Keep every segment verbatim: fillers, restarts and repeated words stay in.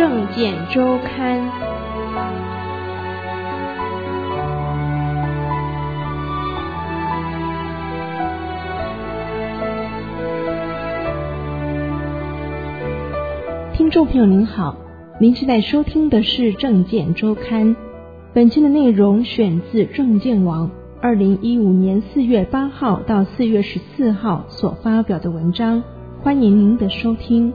政见周刊。听众朋友您好，您现在收听的是政见周刊，本期的内容选自政见网二零一五年四月八号到四月十四号所发表的文章，欢迎您的收听。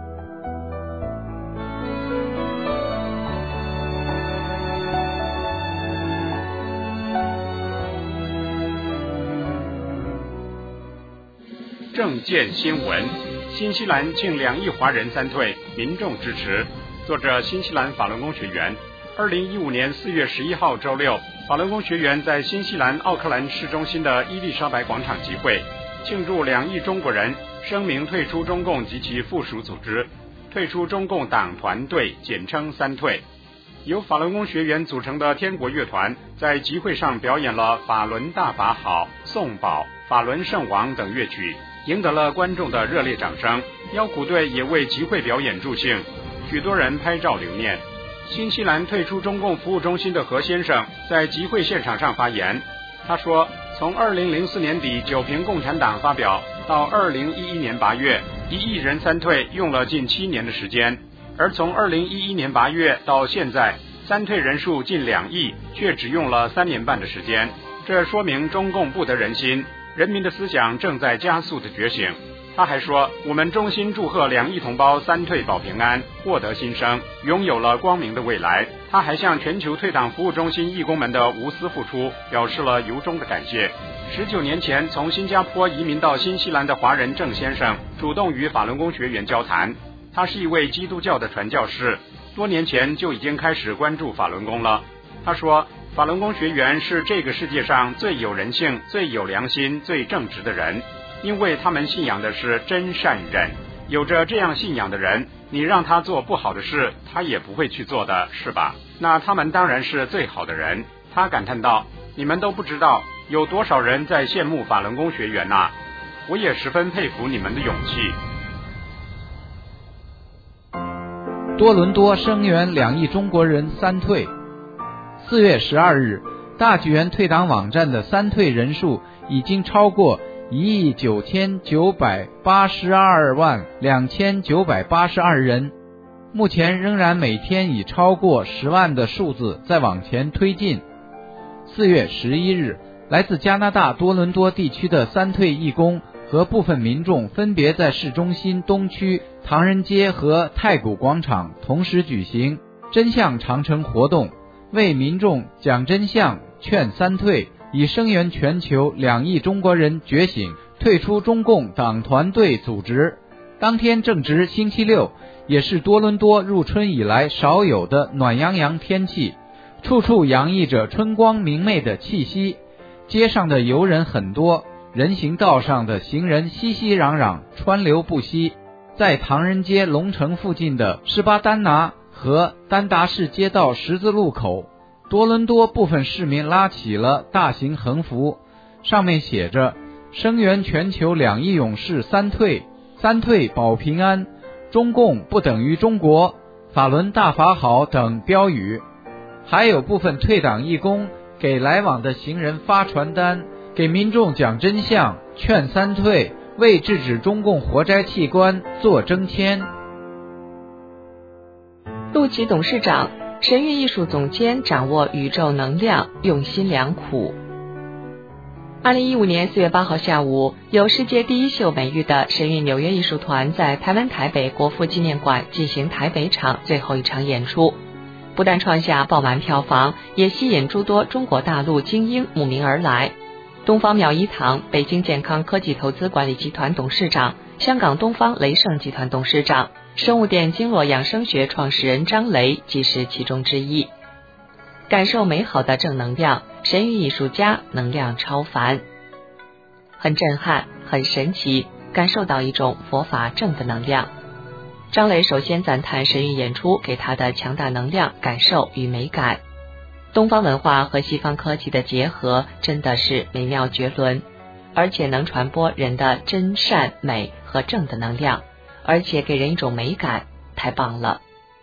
政见新闻：新西兰近两亿华人三退，民众支持。作者：新西兰法轮功学员。二零一五年四月十一号周六，法轮功学员在新西兰奥克兰市中心的伊丽莎白广场集会，庆祝两亿中国人声明退出中共及其附属组织，退出中共党团队，简称三退。由法轮功学员组成的天国乐团在集会上表演了法轮大法好、颂宝、法轮圣王等乐曲，赢得了观众的热烈掌声。腰鼓队也为集会表演助兴，许多人拍照留念。新西兰退出中共服务中心的何先生在集会现场上发言，他说，从二零零四年底九评共产党发表到二零一一年八月，一亿人三退用了近七年的时间，而从二零一一年八月到现在，三退人数近两亿，却只用了三年半的时间。这说明中共不得人心，人民的思想正在加速的觉醒。他还说，我们衷心祝贺两亿同胞三退保平安，获得新生，拥有了光明的未来。他还向全球退党服务中心义工们的无私付出表示了由衷的感谢。十九年前从新加坡移民到新西兰的华人郑先生主动与法轮功学员交谈，他是一位基督教的传教士，多年前就已经开始关注法轮功了。他说，法轮功学员是这个世界上最有人性、最有良心、最正直的人，因为他们信仰的是真善忍。有着这样信仰的人，你让他做不好的事，他也不会去做的，是吧？那他们当然是最好的人。他感叹道，你们都不知道有多少人在羡慕法轮功学员啊，我也十分佩服你们的勇气。 多伦多声援两亿中国人三退。四月十二日，大纪元退党网站的三退人数已经超过一亿九千九百八十二万两千九百八十二人，目前仍然每天以超过十万的数字在往前推进。四月十一日，来自加拿大多伦多地区的三退义工和部分民众分别在市中心东区、唐人街和太古广场同时举行真相长城活动，为民众讲真相、劝三退，以声援全球两亿中国人觉醒，退出中共党团队组织。当天正值星期六，也是多伦多入春以来少有的暖洋洋天气，处处洋溢着春光明媚的气息。街上的游人很多，人行道上的行人熙熙攘攘，川流不息。在唐人街龙城附近的士巴丹拿和丹达士街道十字路口，多伦多部分市民拉起了大型横幅，上面写着声援全球两亿勇士三退，三退保平安，中共不等于中国，法轮大法好等标语。还有部分退党义工给来往的行人发传单，给民众讲真相，劝三退，为制止中共活摘器官做征签。 陆琪董事长，神韵艺术总监掌握宇宙能量，用心良苦。二零一五年四月八号下午，有世界第一秀美誉的神韵纽约艺术团在台湾台北国父纪念馆进行台北场最后一场演出，不但创下爆满票房，也吸引诸多中国大陆精英慕名而来。东方妙一堂、北京健康科技投资管理集团董事长、香港东方雷盛集团董事长、生物店经络养生学创始人张雷即是其中之一。感受美好的正能量，神韵艺术家能量超凡，很震撼，很神奇，感受到一种佛法正的能量。张雷首先赞叹神韵演出给他的强大能量、感受与美感。东方文化和西方科技的结合真的是美妙绝伦，而且能传播人的真善美和正的能量，而且给人一种美感，太棒了。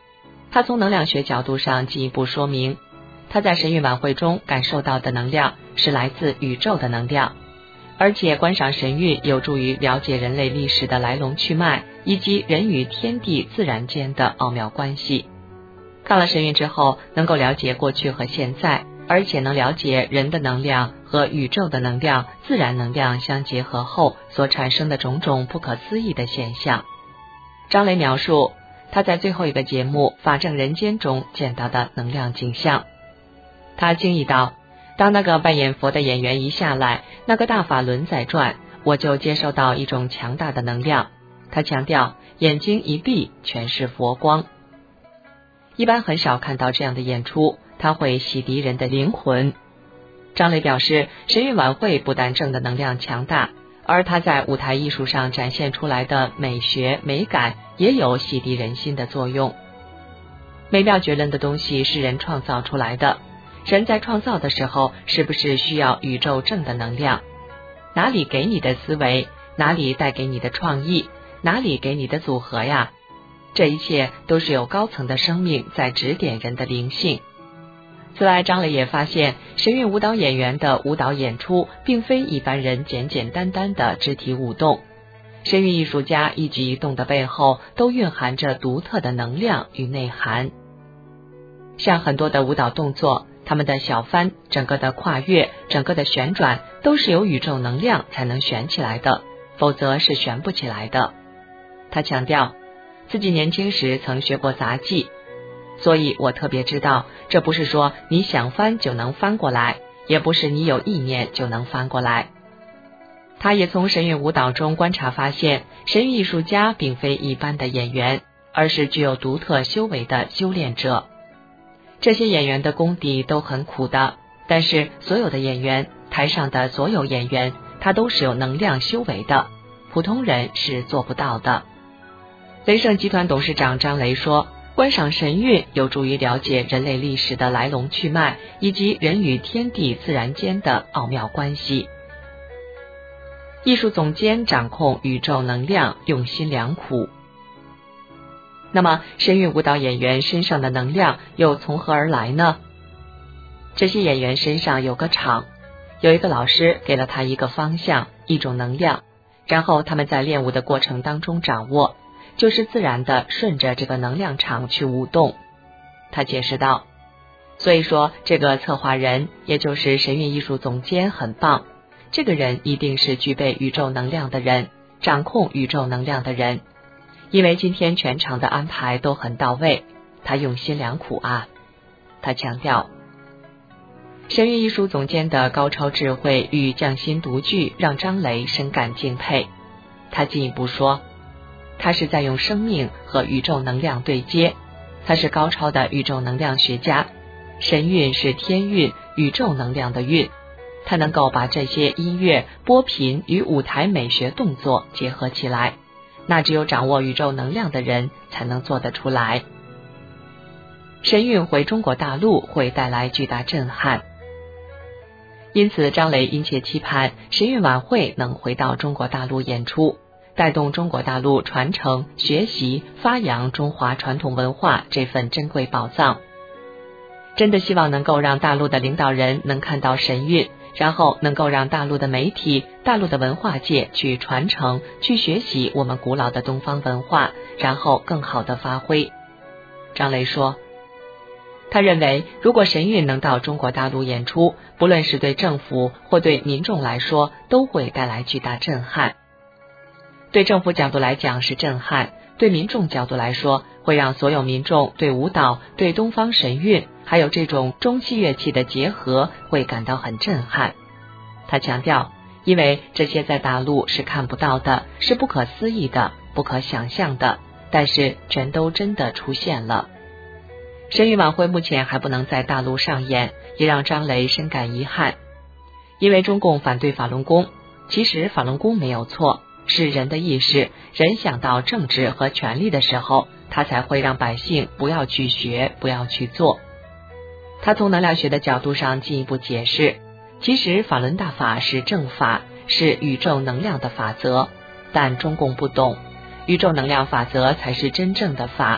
他从能量学角度上进一步说明，他在神韵晚会中感受到的能量是来自宇宙的能量，而且观赏神韵有助于了解人类历史的来龙去脉，以及人与天地自然间的奥妙关系。看了神韵之后，能够了解过去和现在，而且能了解人的能量和宇宙的能量、自然能量相结合后所产生的种种不可思议的现象。张雷描述他在最后一个节目《法证人间》中见到的能量景象。他惊异道，当那个扮演佛的演员一下来，那个大法轮在转，我就接收到一种强大的能量。他强调，眼睛一闭全是佛光。一般很少看到这样的演出，它会洗涤人的灵魂。张雷表示，神韵晚会不但正的能量强大，而他在舞台艺术上展现出来的美学美感也有洗涤人心的作用。美妙绝伦的东西是人创造出来的，人在创造的时候是不是需要宇宙正的能量？哪里给你的思维，哪里带给你的创意，哪里给你的组合呀？这一切都是有高层的生命在指点人的灵性。此外，张磊也发现，神韵舞蹈演员的舞蹈演出并非一般人简简单单的肢体舞动，神韵艺术家一举一动的背后都蕴含着独特的能量与内涵。像很多的舞蹈动作，他们的小翻、整个的跨越、整个的旋转都是由宇宙能量才能旋起来的，否则是旋不起来的。他强调自己年轻时曾学过杂技，所以我特别知道，这不是说你想翻就能翻过来，也不是你有意念就能翻过来。他也从神韵舞蹈中观察发现，神韵艺术家并非一般的演员，而是具有独特修为的修炼者。这些演员的功底都很苦的，但是所有的演员，台上的所有演员，他都是有能量修为的，普通人是做不到的。雷盛集团董事长张雷说，观赏神韵有助于了解人类历史的来龙去脉，以及人与天地自然间的奥妙关系。艺术总监掌控宇宙能量，用心良苦。那么神韵舞蹈演员身上的能量又从何而来呢？这些演员身上有个场，有一个老师给了他一个方向，一种能量，然后他们在练舞的过程当中掌握，就是自然的顺着这个能量场去舞动。他解释道，所以说这个策划人，也就是神韵艺术总监很棒，这个人一定是具备宇宙能量的人，掌控宇宙能量的人，因为今天全场的安排都很到位，他用心良苦啊。他强调，神韵艺术总监的高超智慧与匠心独具让张雷深感敬佩。他进一步说，他是在用生命和宇宙能量对接，他是高超的宇宙能量学家，神韵是天韵，宇宙能量的韵，他能够把这些音乐、波频与舞台美学动作结合起来，那只有掌握宇宙能量的人才能做得出来。神韵回中国大陆会带来巨大震撼，因此张雷殷切期盼神韵晚会能回到中国大陆演出，带动中国大陆传承、学习、发扬中华传统文化这份珍贵宝藏。真的希望能够让大陆的领导人能看到神韵，然后能够让大陆的媒体、大陆的文化界去传承、去学习我们古老的东方文化，然后更好的发挥。张雷说，他认为如果神韵能到中国大陆演出，不论是对政府或对民众来说，都会带来巨大震撼。对政府角度来讲是震撼，对民众角度来说，会让所有民众对舞蹈、对东方神韵还有这种中西乐器的结合会感到很震撼。他强调，因为这些在大陆是看不到的，是不可思议的，不可想象的，但是全都真的出现了。神韵晚会目前还不能在大陆上演，也让张雷深感遗憾。因为中共反对法轮功，其实法轮功没有错，是人的意识，人想到政治和权力的时候，他才会让百姓不要去学，不要去做。他从能量学的角度上进一步解释，其实法轮大法是正法，是宇宙能量的法则，但中共不懂，宇宙能量法则才是真正的法，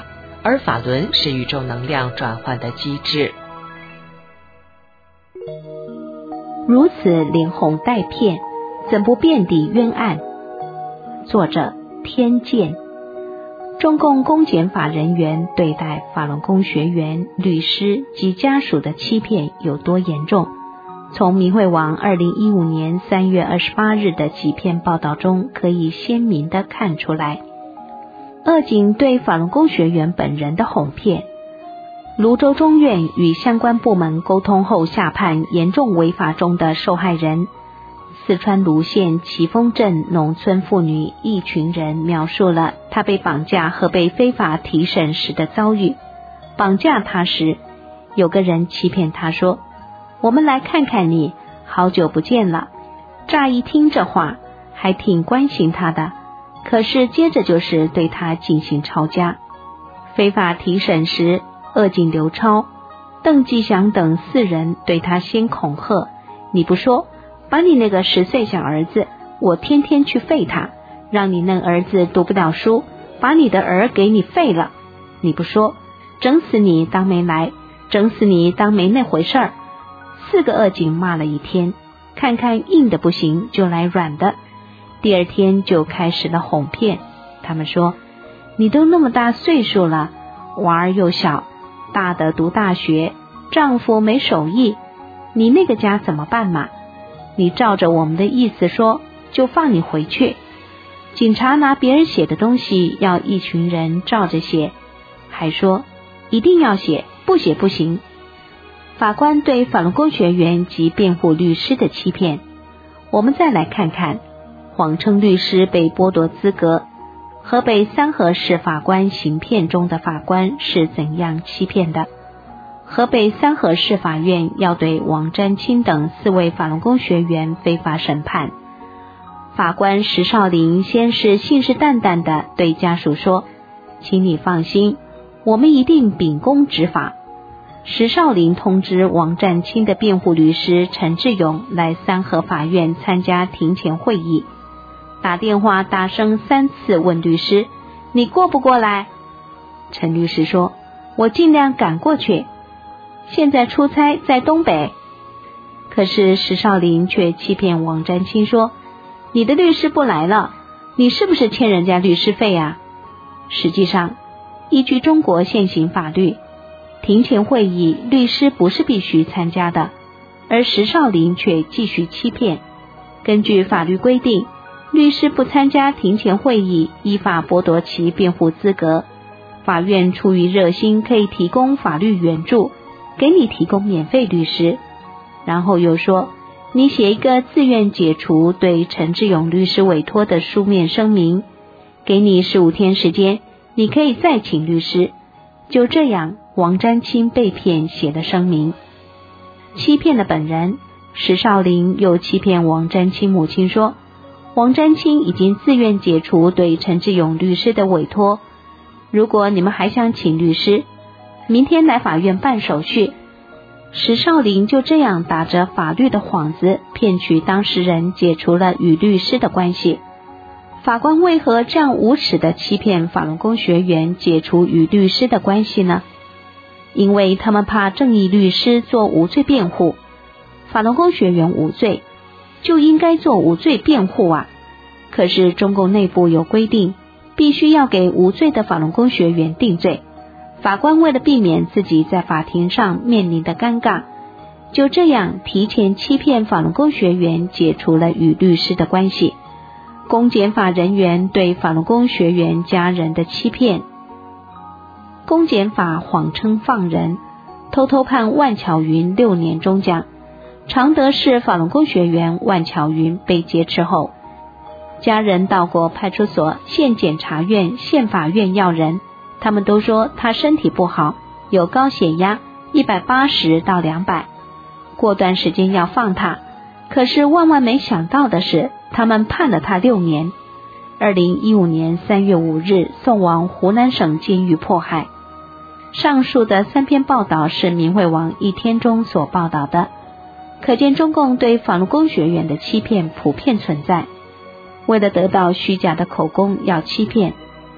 而法轮是宇宙能量转换的机制。 如此连哄带骗，怎不遍底冤案？作者天剑。中共公检法人员对待法轮功学员、律师及家属的欺骗有多严重？从明慧网二零一五年三月二十八日的几篇报道中可以鲜明地看出来。二警对法轮功学员本人的哄骗，泸州中院与相关部门沟通后下判严重违法中的受害人。四川泸县奇峰镇农村妇女一群人描述了她被绑架和被非法提审时的遭遇。绑架她时，有个人欺骗她说，我们来看看你，好久不见了。乍一听这话还挺关心她的，可是接着就是对她进行抄家。非法提审时，二警刘超、邓继祥等四人对她先恐吓，你不说，把你那个十岁小儿子，我天天去废他，让你那儿子读不了书，把你的儿给你废了。你不说，整死你当没来，整死你当没那回事儿。四个二警骂了一天，看看硬的不行就来软的。第二天就开始了哄骗，他们说，你都那么大岁数了，娃儿又小，大的读大学，丈夫没手艺，你那个家怎么办嘛？你照着我们的意思说，就放你回去。警察拿别人写的东西要一群人照着写，还说一定要写，不写不行。法官对法轮功学员及辩护律师的欺骗，我们再来看看谎称律师被剥夺资格，河北三河市法官行骗中的法官是怎样欺骗的。河北三河市法院要对王占清等四位法轮功学员非法审判。法官石少林先是信誓旦旦地对家属说，请你放心，我们一定秉公执法。石少林通知王占清的辩护律师陈志勇来三河法院参加庭前会议，打电话大声三次问律师，你过不过来？陈律师说，我尽量赶过去，现在出差在东北。可是石少林却欺骗王占清说，你的律师不来了，你是不是欠人家律师费啊？实际上，依据中国现行法律，庭前会议律师不是必须参加的，而石少林却继续欺骗。根据法律规定，律师不参加庭前会议，依法剥夺其辩护资格。法院出于热心，可以提供法律援助，给你提供免费律师。然后又说，你写一个自愿解除对陈志勇律师委托的书面声明，给你十五天时间，你可以再请律师。就这样，王占清被骗写了声明。欺骗了本人，石少林又欺骗王占清母亲说，王占清已经自愿解除对陈志勇律师的委托，如果你们还想请律师，明天来法院办手续。石少林就这样打着法律的幌子，骗取当事人解除了与律师的关系。法官为何这样无耻地欺骗法轮功学员解除与律师的关系呢？因为他们怕正义律师做无罪辩护，法轮功学员无罪，就应该做无罪辩护啊。可是中共内部有规定，必须要给无罪的法轮功学员定罪。法官为了避免自己在法庭上面临的尴尬，就这样提前欺骗法轮功学员解除了与律师的关系。公检法人员对法轮功学员家人的欺骗，公检法谎称放人，偷偷判万巧云六年中奖。常德市法轮功学员万巧云被劫持后，家人到过派出所、县检察院、县法院要人，他们都说他身体不好，有高血压一百八十到两百，过段时间要放他。可是万万没想到的是，他们判了他六年。二零一五年三月五日送往湖南省监狱迫害。上述的三篇报道是明慧网一天中所报道的，可见中共对法轮功学员的欺骗普遍存在。为了得到虚假的口供要欺骗，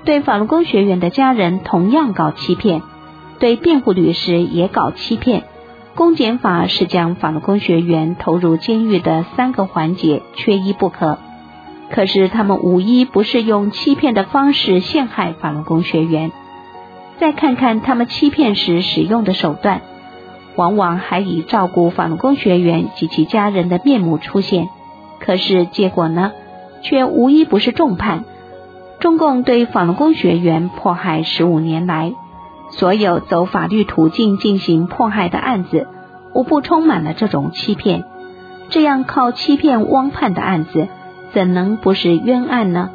对法轮功学员的家人同样搞欺骗，对辩护律师也搞欺骗。公检法是将法轮功学员投入监狱的三个环节缺一不可，可是他们无一不是用欺骗的方式陷害法轮功学员。再看看他们欺骗时使用的手段，往往还以照顾法轮功学员及其家人的面目出现，可是结果呢，却无一不是重判。中共对法轮功学员迫害十五年来，所有走法律途径进行迫害的案子，无不充满了这种欺骗。这样靠欺骗枉判的案子，怎能不是冤案呢？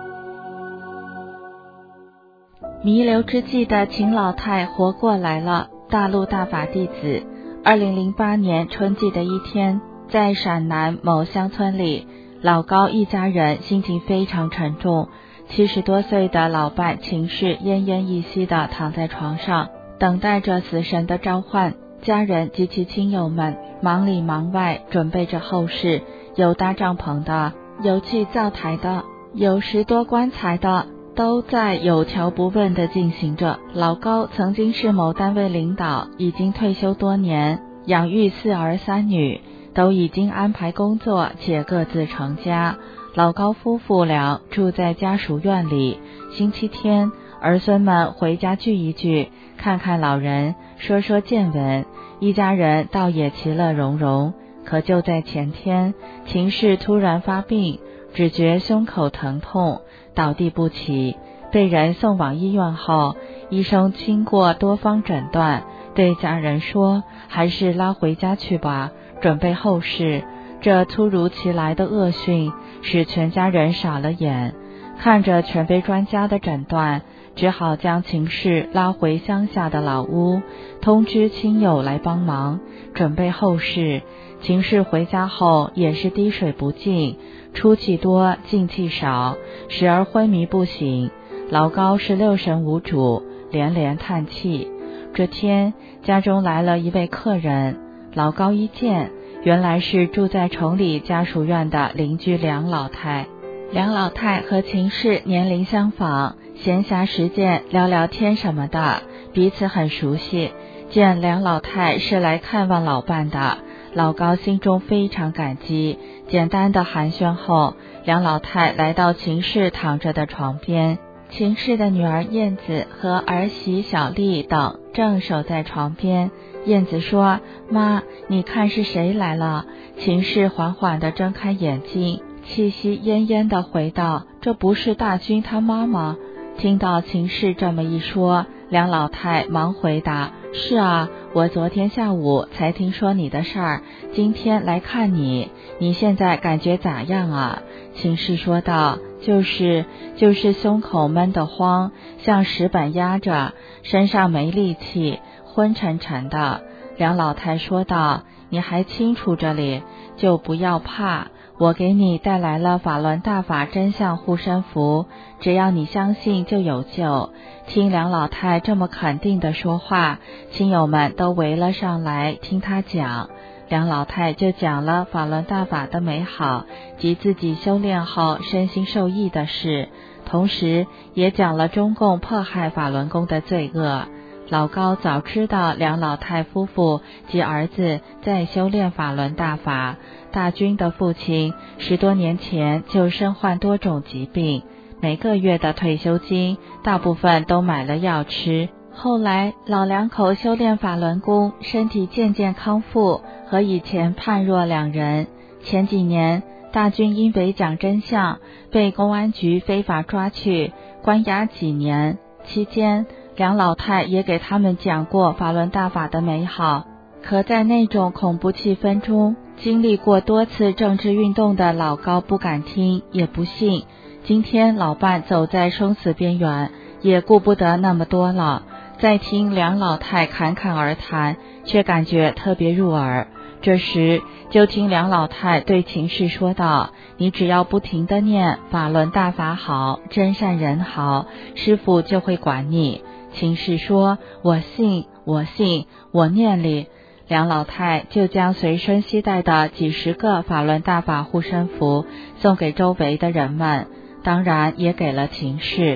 弥留之际的秦老太活过来了。大陆大法弟子，二零零八年春季的一天，在陕南某乡村里，老高一家人心情非常沉重。七十多岁的老伴秦氏奄奄一息地躺在床上，等待着死神的召唤。家人及其亲友们忙里忙外，准备着后事，有搭帐篷的，有砌灶台的，有拾掇棺材的，都在有条不紊地进行着。老高曾经是某单位领导，已经退休多年，养育四儿三女，都已经安排工作且各自成家。老高夫妇俩住在家属院里，星期天儿孙们回家聚一聚，看看老人，说说见闻，一家人倒也其乐融融。可就在前天，秦氏突然发病，只觉胸口疼痛，倒地不起，被人送往医院后，医生经过多方诊断，对家人说，还是拉回家去吧，准备后事。这突如其来的恶讯使全家人傻了眼，看着权威专家的诊断，只好将秦氏拉回乡下的老屋，通知亲友来帮忙准备后事。秦氏回家后也是滴水不进，出气多进气少，时而昏迷不醒。老高是六神无主，连连叹气。这天家中来了一位客人，老高一见，原来是住在城里家属院的邻居梁老太。梁老太和秦氏年龄相仿，闲暇时间聊聊天什么的，彼此很熟悉。见梁老太是来看望老伴的，老高心中非常感激。简单的寒暄后，梁老太来到秦氏躺着的床边，秦氏的女儿燕子和儿媳小丽等正守在床边。燕子说，妈，你看是谁来了？秦氏缓缓地睁开眼睛，气息奄奄地回道，这不是大军他妈吗？听到秦氏这么一说，梁老太忙回答，是啊，我昨天下午才听说你的事儿，今天来看你，你现在感觉咋样啊？秦氏说道，就是就是胸口闷得慌，像石板压着，身上没力气，昏沉沉的。梁老太说道，你还清楚这里，就不要怕，我给你带来了法轮大法真相护身符，只要你相信就有救。听梁老太这么肯定的说话，亲友们都围了上来听她讲。梁老太就讲了法轮大法的美好及自己修炼后身心受益的事，同时也讲了中共迫害法轮功的罪恶。老高早知道梁老太夫妇及儿子在修炼法轮大法，大军的父亲十多年前就身患多种疾病，每个月的退休金大部分都买了药吃。后来老两口修炼法轮功，身体渐渐康复，和以前判若两人。前几年大军因为讲真相被公安局非法抓去关押几年，期间梁老太也给他们讲过法轮大法的美好，可在那种恐怖气氛中，经历过多次政治运动的老高不敢听也不信。今天老伴走在生死边缘，也顾不得那么多了，再听梁老太侃侃而谈，却感觉特别入耳。这时就听梁老太对秦氏说道，你只要不停地念法轮大法好，真善人好，师父就会管你。秦氏说，我信我信，我念里。梁老太就将随身携带的几十个法轮大法护身符送给周围的人们，当然也给了秦氏。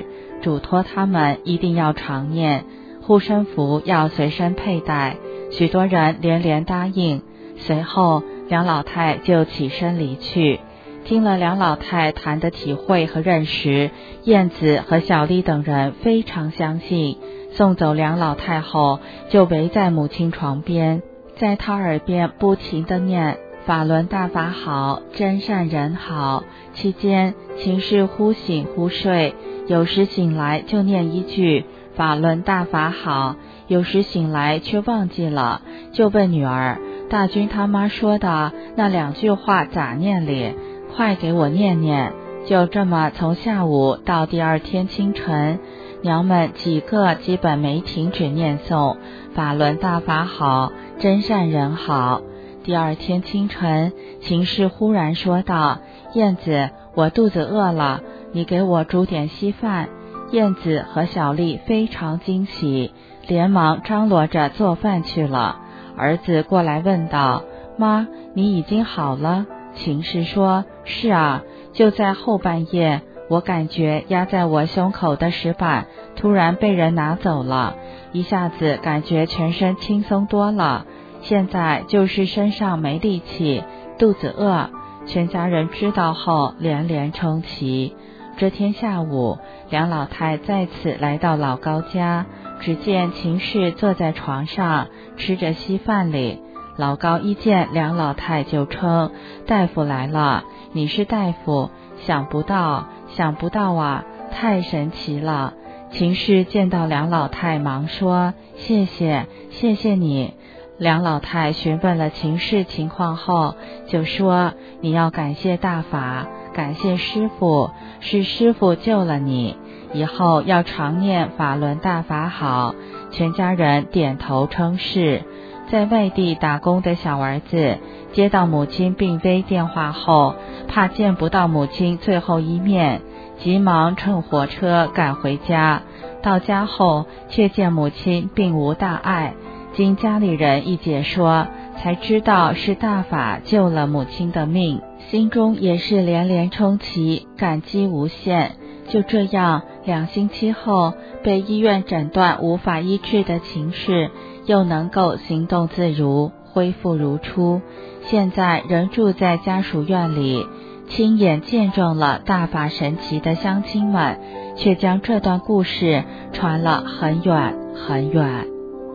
嘱托他们一定要常念，护身符要随身佩戴。许多人连连答应。随后梁老太就起身离去。听了梁老太谈的体会和认识，燕子和小丽等人非常相信。送走梁老太后，就围在母亲床边，在她耳边不停地念法轮大法好，真善人好。期间秦氏忽醒忽睡，有时醒来就念一句法轮大法好，有时醒来却忘记了，就问女儿，大军他妈说的那两句话咋念哩？快给我念念。就这么从下午到第二天清晨，娘们几个基本没停止念诵法轮大法好，真善人好。第二天清晨，秦氏忽然说道，燕子，我肚子饿了，你给我煮点稀饭。燕子和小丽非常惊喜，连忙张罗着做饭去了。儿子过来问道，妈，你已经好了？秦氏说，是啊，就在后半夜，我感觉压在我胸口的石板突然被人拿走了，一下子感觉全身轻松多了，现在就是身上没力气，肚子饿。全家人知道后连连称奇。这天下午，梁老太再次来到老高家，只见秦氏坐在床上吃着稀饭里。老高一见梁老太就称，大夫来了，你是大夫，想不到想不到啊，太神奇了。秦氏见到梁老太忙说，谢谢谢谢你。梁老太询问了秦氏情况后，就说，你要感谢大法，感谢师父，是师父救了你，以后要常念法轮大法好。全家人点头称是。在外地打工的小儿子接到母亲病危电话后，怕见不到母亲最后一面，急忙乘火车赶回家。到家后却见母亲并无大碍，经家里人一解说，才知道是大法救了母亲的命，心中也是连连称奇，感激无限。就这样，两星期后，被医院诊断无法医治的秦氏又能够行动自如，恢复如初。现在仍住在家属院里，亲眼见证了大法神奇的乡亲们，却将这段故事传了很远很远。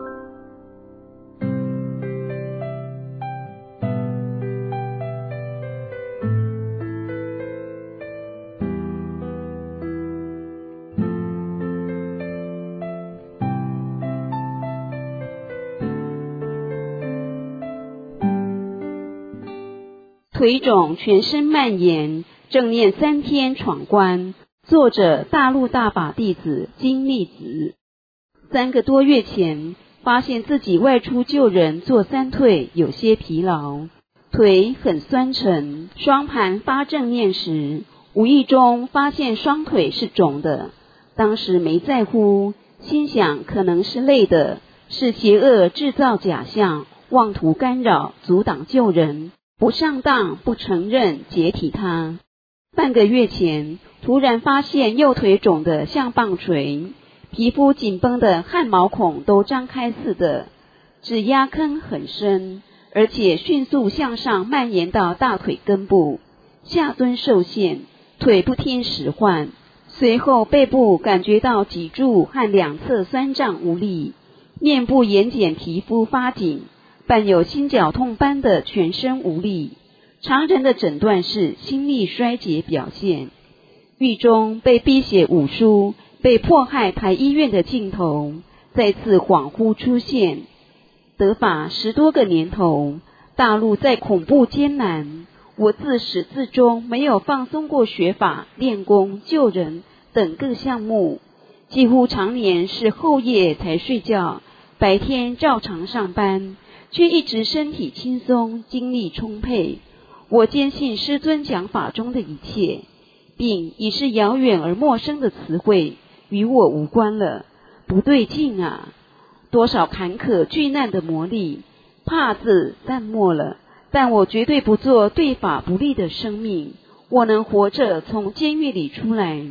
腿肿全身蔓延，正念三天闯关。作者大陆大法弟子金立子。三个多月前，发现自己外出救人做三退有些疲劳，腿很酸沉，双盘发正念时，无意中发现双腿是肿的，当时没在乎，心想可能是累的，是邪恶制造假象，妄图干扰阻挡救人，不上当不承认解体他。半个月前，突然发现右腿肿得像棒槌，皮肤紧绷的汗毛孔都张开似的，指压坑很深，而且迅速向上蔓延到大腿根部，下蹲受限，腿不听使唤。随后背部感觉到脊柱和两侧酸胀无力，面部眼睑皮肤发紧，伴有心绞痛般的全身无力。常人的诊断是心力衰竭表现。狱中被逼写五书，被迫害排医院的镜头再次恍惚出现。得法十多个年头，大陆再恐怖艰难，我自始至终没有放松过学法、练功、救人等各项目，几乎常年是后夜才睡觉，白天照常上班，却一直身体轻松，精力充沛。我坚信师尊讲法中的一切，病已是遥远而陌生的词汇，与我无关了。不对劲啊！多少坎坷巨难的磨砺，怕字淡漠了，但我绝对不做对法不利的生命。我能活着从监狱里出来，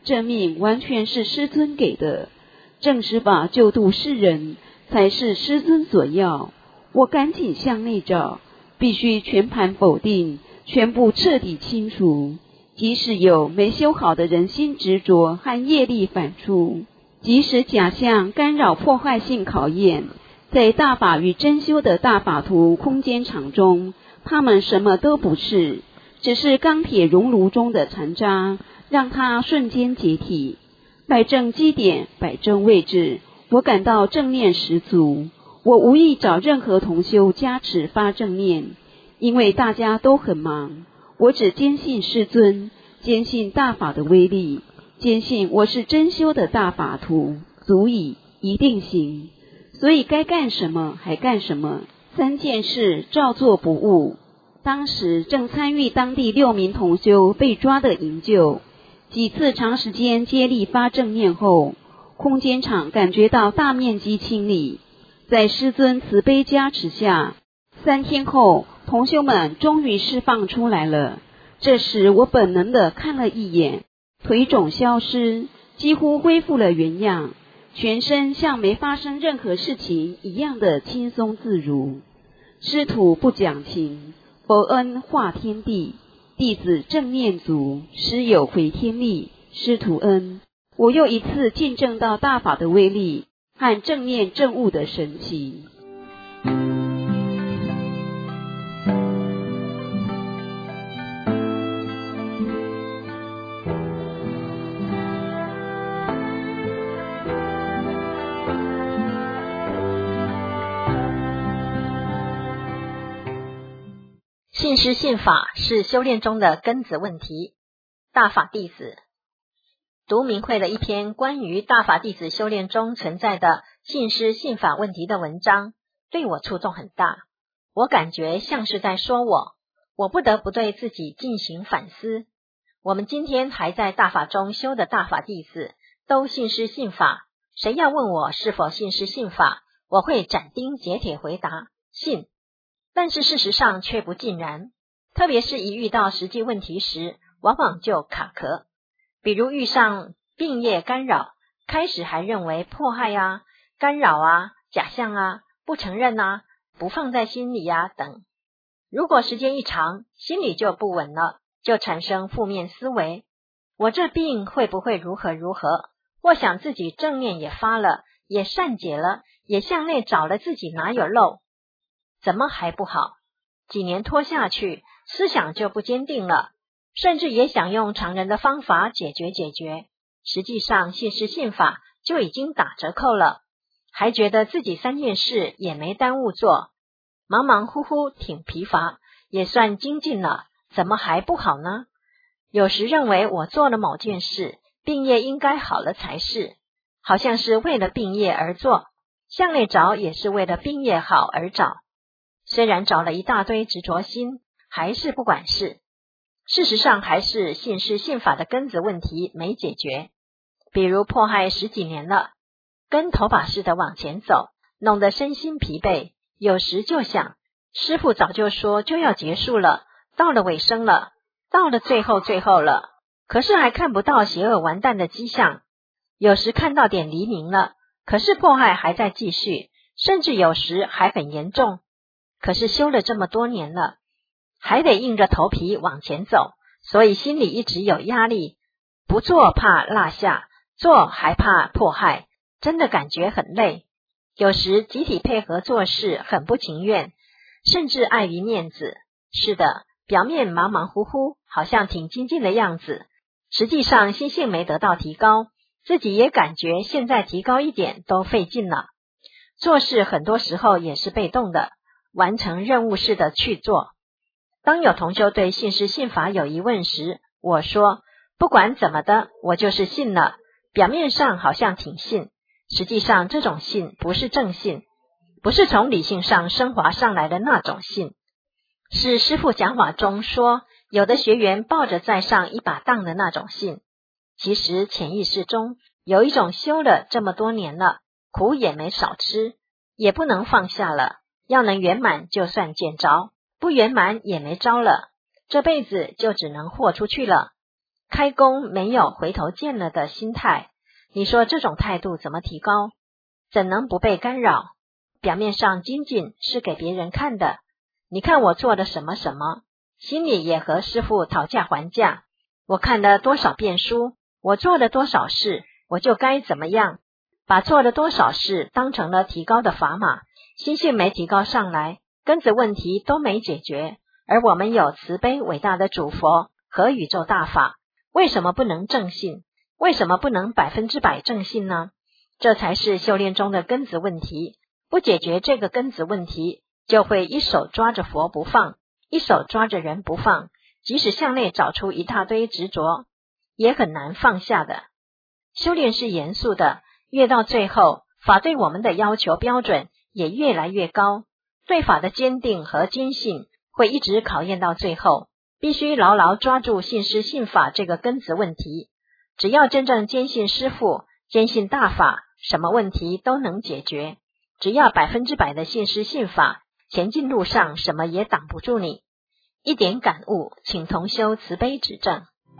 这命完全是师尊给的，正实法救度世人才是师尊所要。我赶紧向内找，必须全盘否定，全部彻底清除。即使有没修好的人心执着和业力反出，即使假象干扰破坏性考验，在大法与真修的大法图空间场中，他们什么都不是，只是钢铁熔炉中的残渣，让它瞬间解体。摆正基点，摆正位置，我感到正念十足。我无意找任何同修加持发正念，因为大家都很忙。我只坚信世尊，坚信大法的威力，坚信我是真修的大法图，足以，一定行。所以该干什么还干什么，三件事照做不误。当时正参与当地六名同修被抓的营救，几次长时间接力发正念后，空间场感觉到大面积清理。在师尊慈悲加持下，三天后同修们终于释放出来了。这时我本能地看了一眼，腿肿消失，几乎恢复了原样，全身像没发生任何事情一样的轻松自如。师徒不讲情，佛恩化天地，弟子正念足，师有回天力，师徒恩。我又一次见证到大法的威力和正念正悟的神奇。 信师信法是修炼中的根子问题。大法弟子读明慧了一篇关于大法弟子修炼中存在的信师信法问题的文章，对我触动很大。我感觉像是在说我，我不得不对自己进行反思。我们今天还在大法中修的大法弟子都信师信法，谁要问我是否信师信法，我会斩钉截铁回答信。但是事实上却不尽然，特别是一遇到实际问题时，往往就卡壳。比如遇上病业干扰，开始还认为迫害啊、干扰啊、假象啊、不承认啊、不放在心里啊等。如果时间一长，心里就不稳了，就产生负面思维。我这病会不会如何如何？或想自己正念也发了，也善解了，也向内找了自己哪有漏？怎么还不好？几年拖下去，思想就不坚定了，甚至也想用常人的方法解决解决。实际上信师信法就已经打折扣了，还觉得自己三件事也没耽误做，忙忙乎乎挺疲乏，也算精进了，怎么还不好呢？有时认为我做了某件事，病业应该好了才是，好像是为了病业而做，向内找也是为了病业好而找。虽然找了一大堆执着心，还是不管事。事实上还是信师信法的根子问题没解决。比如迫害十几年了，跟头发似的往前走，弄得身心疲惫，有时就想，师父早就说就要结束了，到了尾声了，到了最后最后了，可是还看不到邪恶完蛋的迹象。有时看到点黎明了，可是迫害还在继续，甚至有时还很严重。可是修了这么多年了，还得硬着头皮往前走，所以心里一直有压力，不做怕落下，做还怕迫害，真的感觉很累。有时集体配合做事很不情愿，甚至碍于面子。是的，表面忙忙乎乎，好像挺精进的样子，实际上心性没得到提高，自己也感觉现在提高一点都费劲了。做事很多时候也是被动的，完成任务式的去做。当有同修对信师信法有疑问时，我说不管怎么的，我就是信了，表面上好像挺信，实际上这种信不是正信，不是从理性上升华上来的那种信，是师父讲法中说有的学员抱着在上一把当的那种信。其实潜意识中有一种修了这么多年了，苦也没少吃，也不能放下了，要能圆满就算见着，不圆满也没招了，这辈子就只能豁出去了。 开工没有回头见了的心态，你说这种态度怎么提高？怎能不被干扰？表面上精进是给别人看的，你看我做了什么什么，心里也和师父讨价还价。我看了多少遍书，我做了多少事，我就该怎么样，把做了多少事当成了提高的砝码，心性没提高上来，根子问题都没解决。而我们有慈悲伟大的主佛和宇宙大法，为什么不能正信？为什么不能百分之百正信呢？这才是修炼中的根子问题。不解决这个根子问题，就会一手抓着佛不放，一手抓着人不放，即使向内找出一大堆执着，也很难放下的。修炼是严肃的，越到最后，法对我们的要求标准也越来越高，对法的坚定和坚信会一直考验到最后，必须牢牢抓住信师信法这个根子问题。只要真正坚信师父，坚信大法，什么问题都能解决。只要百分之百的信师信法，前进路上什么也挡不住你。一点感悟，请同修慈悲指正。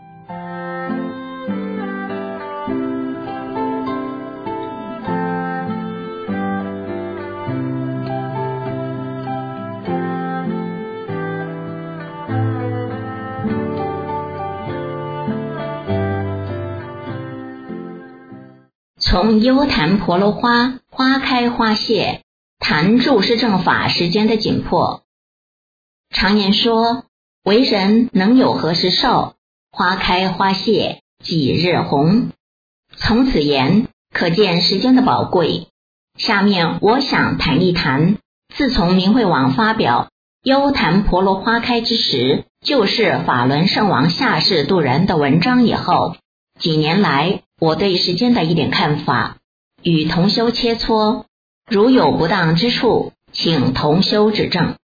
从幽檀婆罗花花开花谢谈注释正法时间的紧迫。常言说，为人能有何时少，花开花谢几日红。从此言可见时间的宝贵。下面我想谈一谈，自从明慧网发表幽檀婆罗花开之时，就是法轮圣王下世度人的文章以后，几年来我对时间的一点看法，与同修切磋，如有不当之处，请同修指正。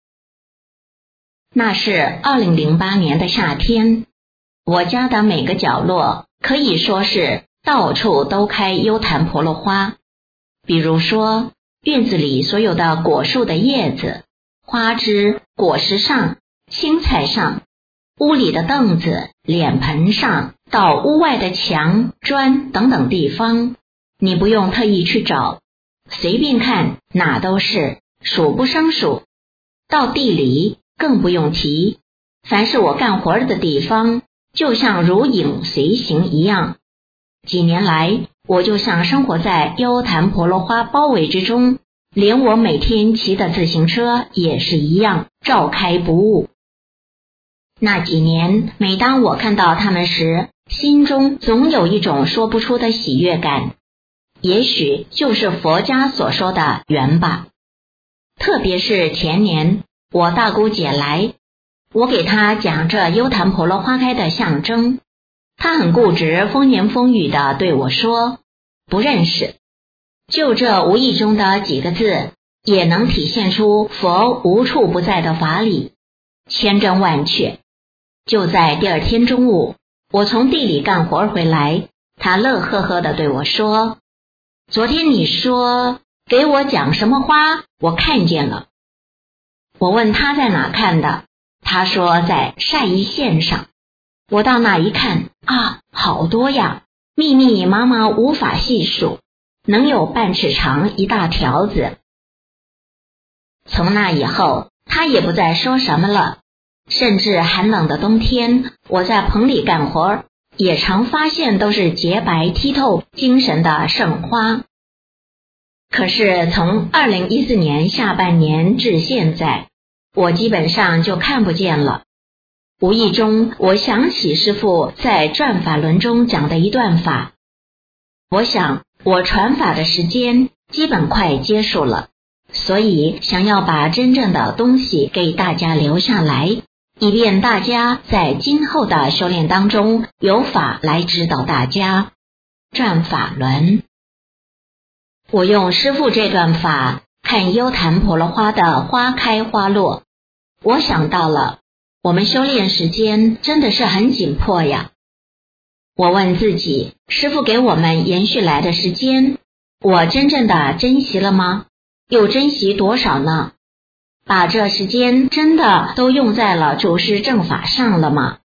那是二零零八年的夏天，我家的每个角落可以说是到处都开幽檀婆罗花。比如说，院子里所有的果树的叶子、花枝、果实上、青菜上，屋里的凳子、脸盆上，到屋外的墙、砖等等地方，你不用特意去找，随便看哪都是，数不胜数。到地里更不用提，凡是我干活的地方，就像如影随形一样。几年来，我就像生活在幽檀婆罗花包围之中，连我每天骑的自行车也是一样，照开不误。那几年，每当我看到它们时，心中总有一种说不出的喜悦感，也许就是佛家所说的缘吧。特别是前年，我大姑姐来，我给她讲这幽檀婆罗花开的象征，她很固执，风言风语地对我说不认识。就这无意中的几个字，也能体现出佛无处不在的法理，千真万确。就在第二天中午，我从地里干活回来，她乐呵呵地对我说，昨天你说给我讲什么花，我看见了。我问他在哪看的，他说在晒衣线上。我到那一看，啊，好多呀，密密麻麻无法细数，能有半尺长一大条子。从那以后，他也不再说什么了，甚至寒冷的冬天，我在棚里干活，也常发现都是洁白剔透、精神的圣花。可是从二零一四年下半年至现在，我基本上就看不见了。无意中，我想起师父在转法轮中讲的一段法，我想我传法的时间基本快结束了，所以想要把真正的东西给大家留下来，以便大家在今后的修炼当中有法来指导大家。转法轮，我用师父这段法看幽檀婆罗花的花开花落，我想到了我们修炼时间真的是很紧迫呀。我问自己，师父给我们延续来的时间，我真正的珍惜了吗？又珍惜多少呢？把这时间真的都用在了主事正法上了吗？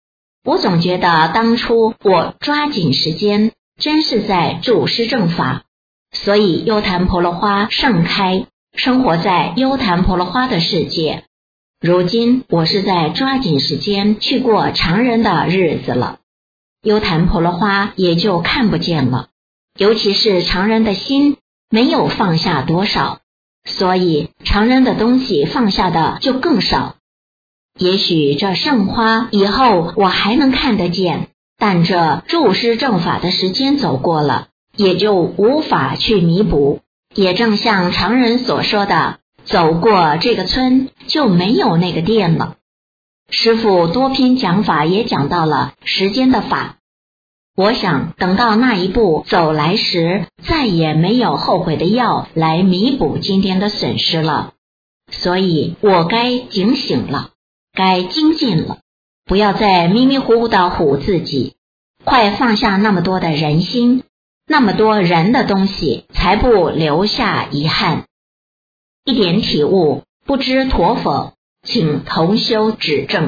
我总觉得当初我抓紧时间，真是在助施正法，所以优昙婆罗花盛开，生活在优昙婆罗花的世界。如今我是在抓紧时间去过常人的日子了，优昙婆罗花也就看不见了，尤其是常人的心没有放下多少，所以常人的东西放下的就更少。也许这圣花以后我还能看得见，但这助施正法的时间走过了，也就无法去弥补。也正像常人所说的，走过这个村就没有那个店了。师父多篇讲法也讲到了时间的法，我想等到那一步走来时，再也没有后悔的药来弥补今天的损失了。所以我该警醒了，该精进了，不要再迷迷糊糊的唬自己，快放下那么多的人心，那么多人的东西，才不留下遗憾。一点体悟，不知妥否，请同修指正。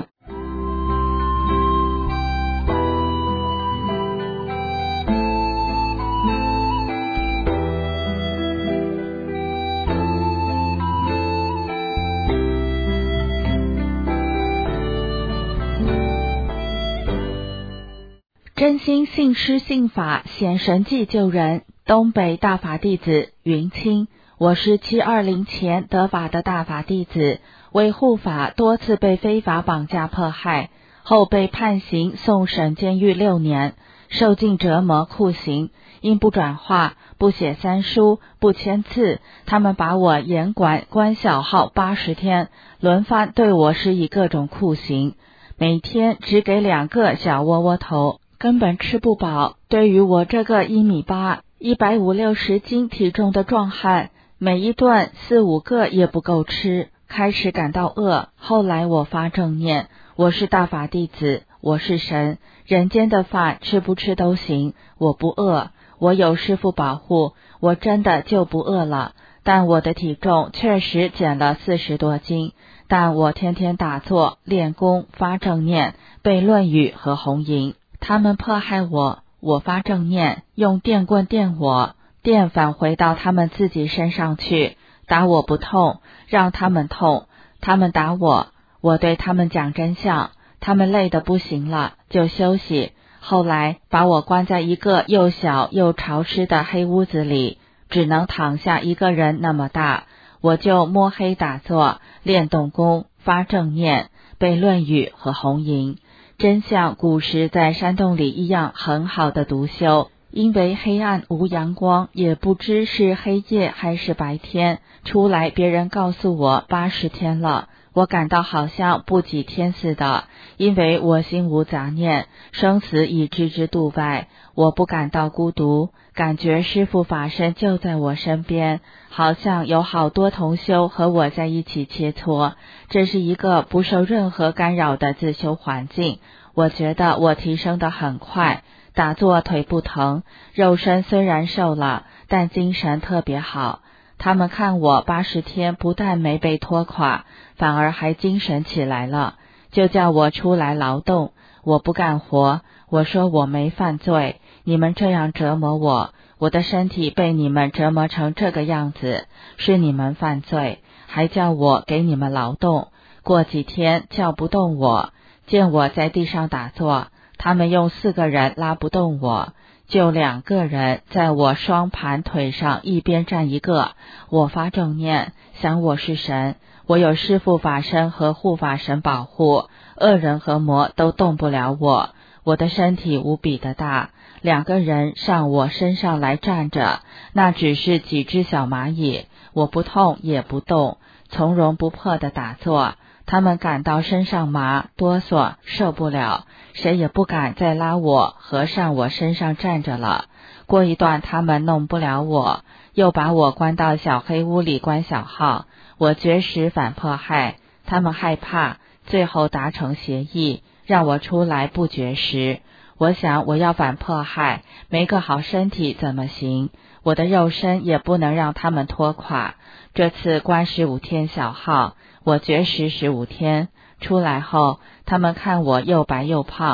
真心信师信法显神迹救人，东北大法弟子云清。我是七二零前得法的大法弟子，为护法多次被非法绑架迫害，后被判刑送审监狱六年，受尽折磨酷刑，因不转化、不写三书、不签字，他们把我严管关小号八十天，轮番对我施以各种酷刑，每天只给两个小窝窝头，根本吃不饱。对于我这个一米八、一百五六十斤体重的壮汉，每一顿四五个也不够吃，开始感到饿。后来我发正念，我是大法弟子，我是神，人间的饭吃不吃都行，我不饿，我有师父保护，我真的就不饿了。但我的体重确实减了四十多斤，但我天天打坐练功发正念，背论语和红银。他们迫害我，我发正念，用电棍电我，电返回到他们自己身上去，打我不痛，让他们痛，他们打我，我对他们讲真相，他们累得不行了，就休息。后来把我关在一个又小又潮湿的黑屋子里，只能躺下一个人那么大，我就摸黑打坐，练动功，发正念，背论语和红银。真像古时在山洞里一样很好的独修，因为黑暗无阳光，也不知是黑夜还是白天，出来别人告诉我八十天了，我感到好像不几天似的，因为我心无杂念，生死已置之度外，我不感到孤独，感觉师父法身就在我身边，好像有好多同修和我在一起切磋，这是一个不受任何干扰的自修环境。我觉得我提升得很快，打坐腿不疼，肉身虽然瘦了，但精神特别好。他们看我八十天不但没被拖垮，反而还精神起来了，就叫我出来劳动。我不干活，我说我没犯罪，你们这样折磨我，我的身体被你们折磨成这个样子，是你们犯罪，还叫我给你们劳动。过几天叫不动我，见我在地上打坐，他们用四个人拉不动我，就两个人在我双盘腿上一边站一个。我发正念，想我是神，我有师父法身和护法神保护，恶人和魔都动不了我。我的身体无比的大，两个人上我身上来站着，那只是几只小蚂蚁，我不痛也不动，从容不迫的打坐。他们感到身上麻哆嗦，受不了，谁也不敢再拉我和上我身上站着了。过一段他们弄不了我，又把我关到小黑屋里关小号。我绝食反迫害，他们害怕，最后达成协议，让我出来不绝食。我想我要反迫害，没个好身体怎么行？我的肉身也不能让他们拖垮。这次关十五天小号，我绝食十五天，出来后他们看我又白又胖，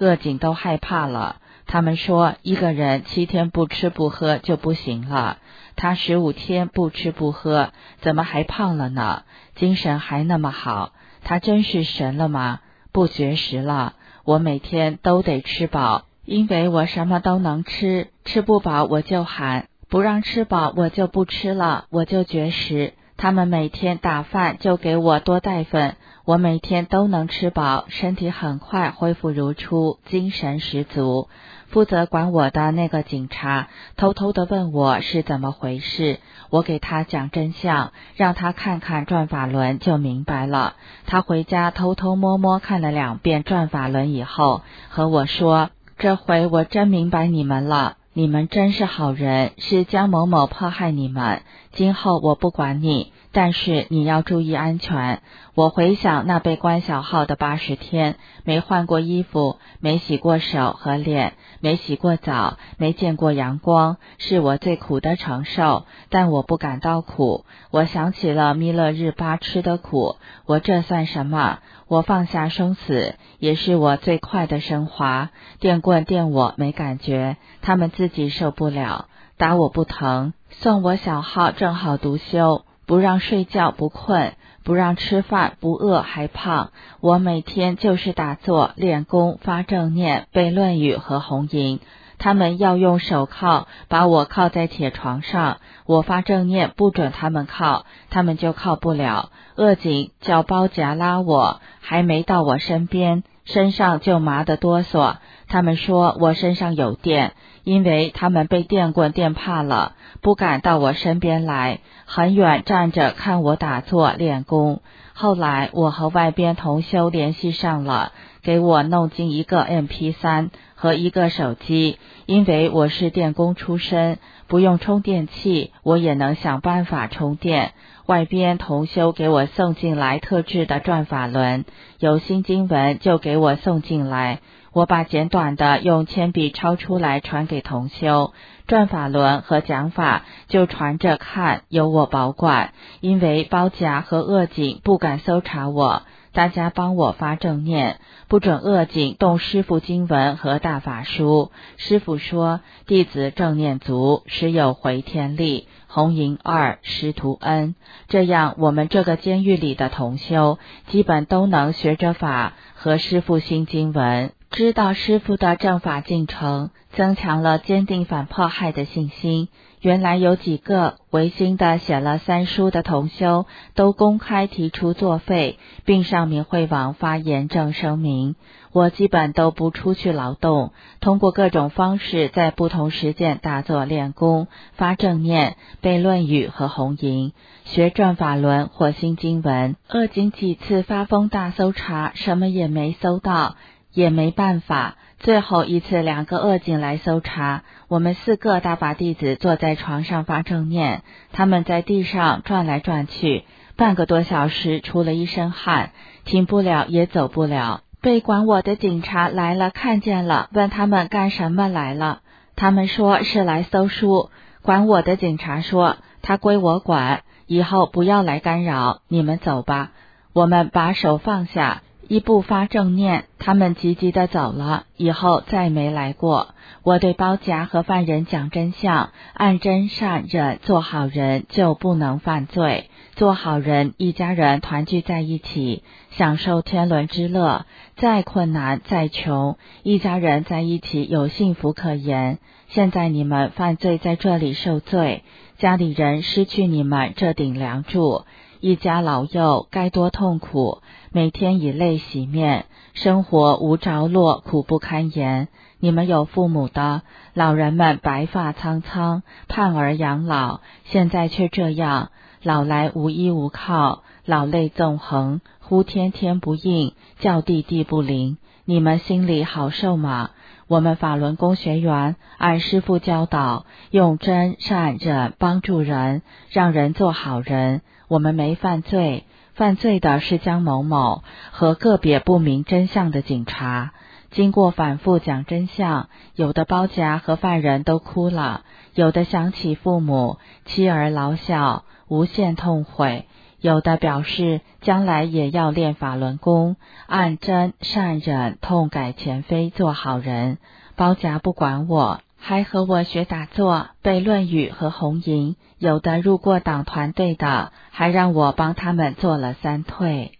恶警都害怕了。他们说一个人七天不吃不喝就不行了，他十五天不吃不喝，怎么还胖了呢？精神还那么好，他真是神了吗？不绝食了，我每天都得吃饱，因为我什么都能吃，吃不饱我就喊，不让吃饱我就不吃了，我就绝食。他们每天打饭就给我多带份，我每天都能吃饱，身体很快恢复如初，精神十足。负责管我的那个警察偷偷地问我是怎么回事，我给他讲真相，让他看看转法轮就明白了。他回家偷偷摸摸看了两遍转法轮以后，和我说，这回我真明白你们了，你们真是好人，是江某某迫害你们，今后我不管你，但是你要注意安全。我回想那被关小号的八十天，没换过衣服，没洗过手和脸，没洗过澡，没见过阳光，是我最苦的承受，但我不感到苦。我想起了弥勒日巴吃的苦，我这算什么？我放下生死，也是我最快的升华。电棍电我没感觉，他们自己受不了，打我不疼，送我小号正好独修，不让睡觉不困，不让吃饭不饿还胖。我每天就是打坐练功发正念背论语和红吟，他们要用手铐把我铐在铁床上，我发正念不准他们铐，他们就铐不了。恶警叫包夹拉我，还没到我身边，身上就麻得哆嗦。他们说我身上有电，因为他们被电棍电怕了，不敢到我身边来，很远站着看我打坐练功。后来我和外边同修联系上了，给我弄进一个 M P 三 和一个手机，因为我是电工出身，不用充电器，我也能想办法充电。外边同修给我送进来特制的转法轮，有新经文就给我送进来，我把简短的用铅笔抄出来传给同修，转法轮和讲法就传着看，由我保管，因为包夹和恶警不敢搜查我，大家帮我发正念，不准恶警动师父经文和大法书。师父说弟子正念足，实有回天力，红银二师徒恩。这样我们这个监狱里的同修基本都能学着法和师父新经文，知道师父的正法进程，增强了坚定反迫害的信心。原来有几个违心的写了三书的同修都公开提出作废，并上明慧网发严正声明。我基本都不出去劳动，通过各种方式在不同时间打坐练功，发正念背论语和红吟，学转法轮或新经文。恶警几次发疯大搜查，什么也没搜到，也没办法。最后一次两个恶警来搜查，我们四个大法弟子坐在床上发正念，他们在地上转来转去，半个多小时出了一身汗，停不了也走不了。被管我的警察来了，看见了，问他们干什么来了，他们说是来搜书。管我的警察说他归我管，以后不要来干扰，你们走吧。我们把手放下，一步发正念，他们急急地走了，以后再没来过。我对包夹和犯人讲真相，按真善忍做好人就不能犯罪，做好人一家人团聚在一起，享受天伦之乐，再困难再穷，一家人在一起有幸福可言。现在你们犯罪在这里受罪，家里人失去你们这顶梁柱，一家老幼该多痛苦，每天以泪洗面，生活无着落，苦不堪言。你们有父母的，老人们白发苍苍，盼儿养老，现在却这样，老来无依无靠，老泪纵横，呼天天不应，叫地地不灵，你们心里好受吗？我们法轮功学员按师父教导，用真善忍帮助人，让人做好人。我们没犯罪，犯罪的是江某某和个别不明真相的警察。经过反复讲真相，有的包夹和犯人都哭了，有的想起父母，妻儿老小，无限痛悔， 有的表示将来也要练法轮功，按真善忍痛改前非做好人，包夹不管我，还和我学打坐、背论语和红吟，有的入过党团队的，还让我帮他们做了三退。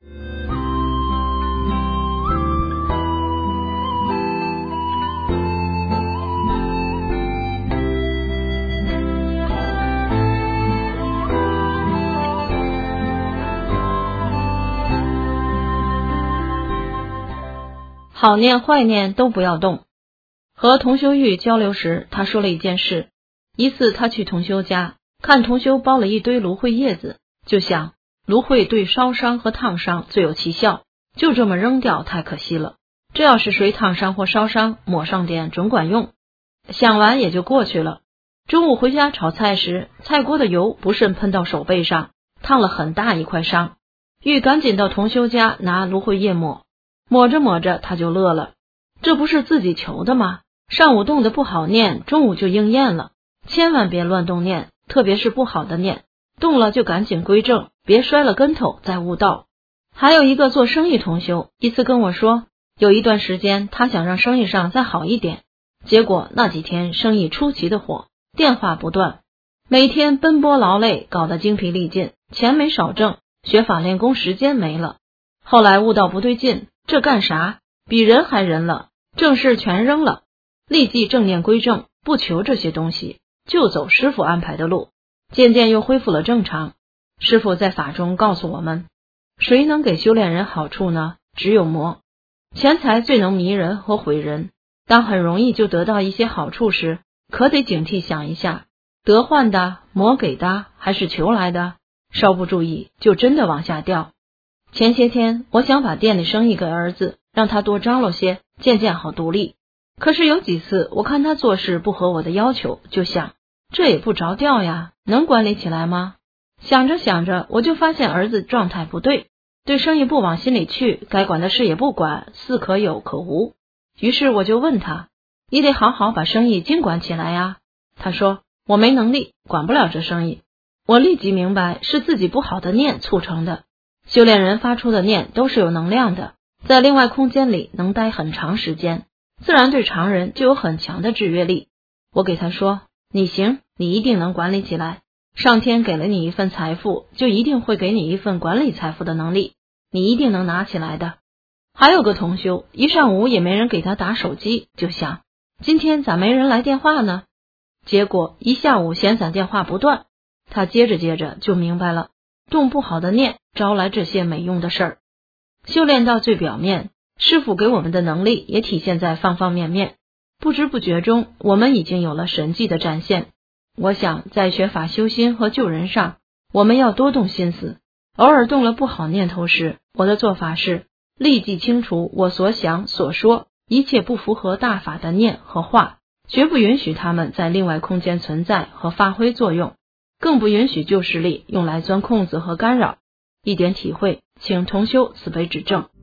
好念坏念都不要动。和同修玉交流时，他说了一件事。一次他去同修家，看同修包了一堆芦荟叶子，就想芦荟对烧伤和烫伤最有奇效，就这么扔掉太可惜了。这要是谁烫伤或烧伤，抹上点准管用。想完也就过去了。中午回家炒菜时，菜锅的油不慎喷到手背上，烫了很大一块伤。玉赶紧到同修家拿芦荟叶抹，抹着抹着他就乐了。这不是自己求的吗？上午动的不好念，中午就应验了。千万别乱动念，特别是不好的念，动了就赶紧归正，别摔了跟头再悟道。还有一个做生意同修，一次跟我说，有一段时间他想让生意上再好一点，结果那几天生意出奇的火，电话不断，每天奔波劳累，搞得精疲力尽，钱没少挣，学法练功时间没了。后来悟到不对劲，这干啥？比人还人了，正事全扔了，立即正念归正，不求这些东西，就走师父安排的路，渐渐又恢复了正常。师父在法中告诉我们，谁能给修炼人好处呢？只有魔。钱财最能迷人和毁人，当很容易就得到一些好处时，可得警惕想一下，得换的、魔给的还是求来的？稍不注意就真的往下掉。前些天我想把店里生意给儿子，让他多张罗些，渐渐好独立。可是有几次我看他做事不合我的要求，就想这也不着调呀，能管理起来吗？想着想着，我就发现儿子状态不对，对生意不往心里去，该管的事也不管，似可有可无。于是我就问他，你得好好把生意经管起来呀。他说我没能力，管不了这生意。我立即明白是自己不好的念促成的。修炼人发出的念都是有能量的，在另外空间里能待很长时间，自然对常人就有很强的制约力。我给他说，你行，你一定能管理起来，上天给了你一份财富，就一定会给你一份管理财富的能力，你一定能拿起来的。还有个同修，一上午也没人给他打手机，就想今天咋没人来电话呢？结果一下午闲散电话不断，他接着接着就明白了，动不好的念招来这些没用的事儿。修炼到最表面，师父给我们的能力也体现在方方面面，不知不觉中我们已经有了神迹的展现。我想在学法修心和救人上，我们要多动心思。偶尔动了不好念头时，我的做法是立即清除我所想所说一切不符合大法的念和话，绝不允许他们在另外空间存在和发挥作用，更不允许旧势力用来钻空子和干扰。一点体会，请同修慈悲指正。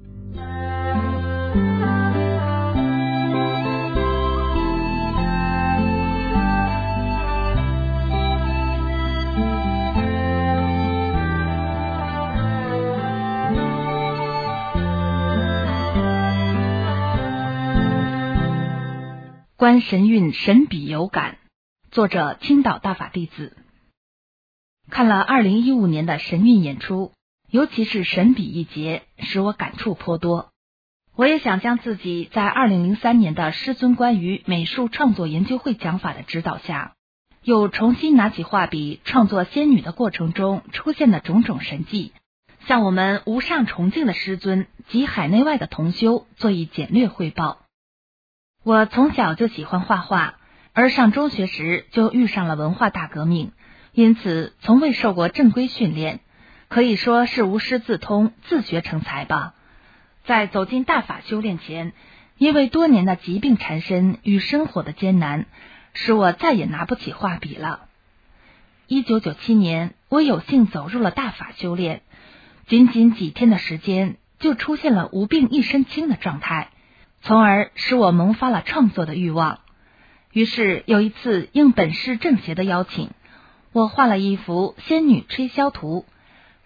观神韵神笔有感，作者青岛大法弟子。看了二零一五年的神韵演出，尤其是神笔一节，使我感触颇多。我也想将自己在二零零三年的师尊关于美术创作研究会讲法的指导下，又重新拿起画笔创作仙女的过程中出现的种种神迹，向我们无上崇敬的师尊及海内外的同修做一简略汇报。我从小就喜欢画画，而上中学时就遇上了文化大革命，因此从未受过正规训练，可以说是无师自通，自学成才吧。在走进大法修炼前，因为多年的疾病缠身与生活的艰难，使我再也拿不起画笔了。一九九七年，我有幸走入了大法修炼，仅仅几天的时间，就出现了无病一身轻的状态，从而使我萌发了创作的欲望。于是有一次应本师正邪的邀请，我画了一幅仙女吹箫图，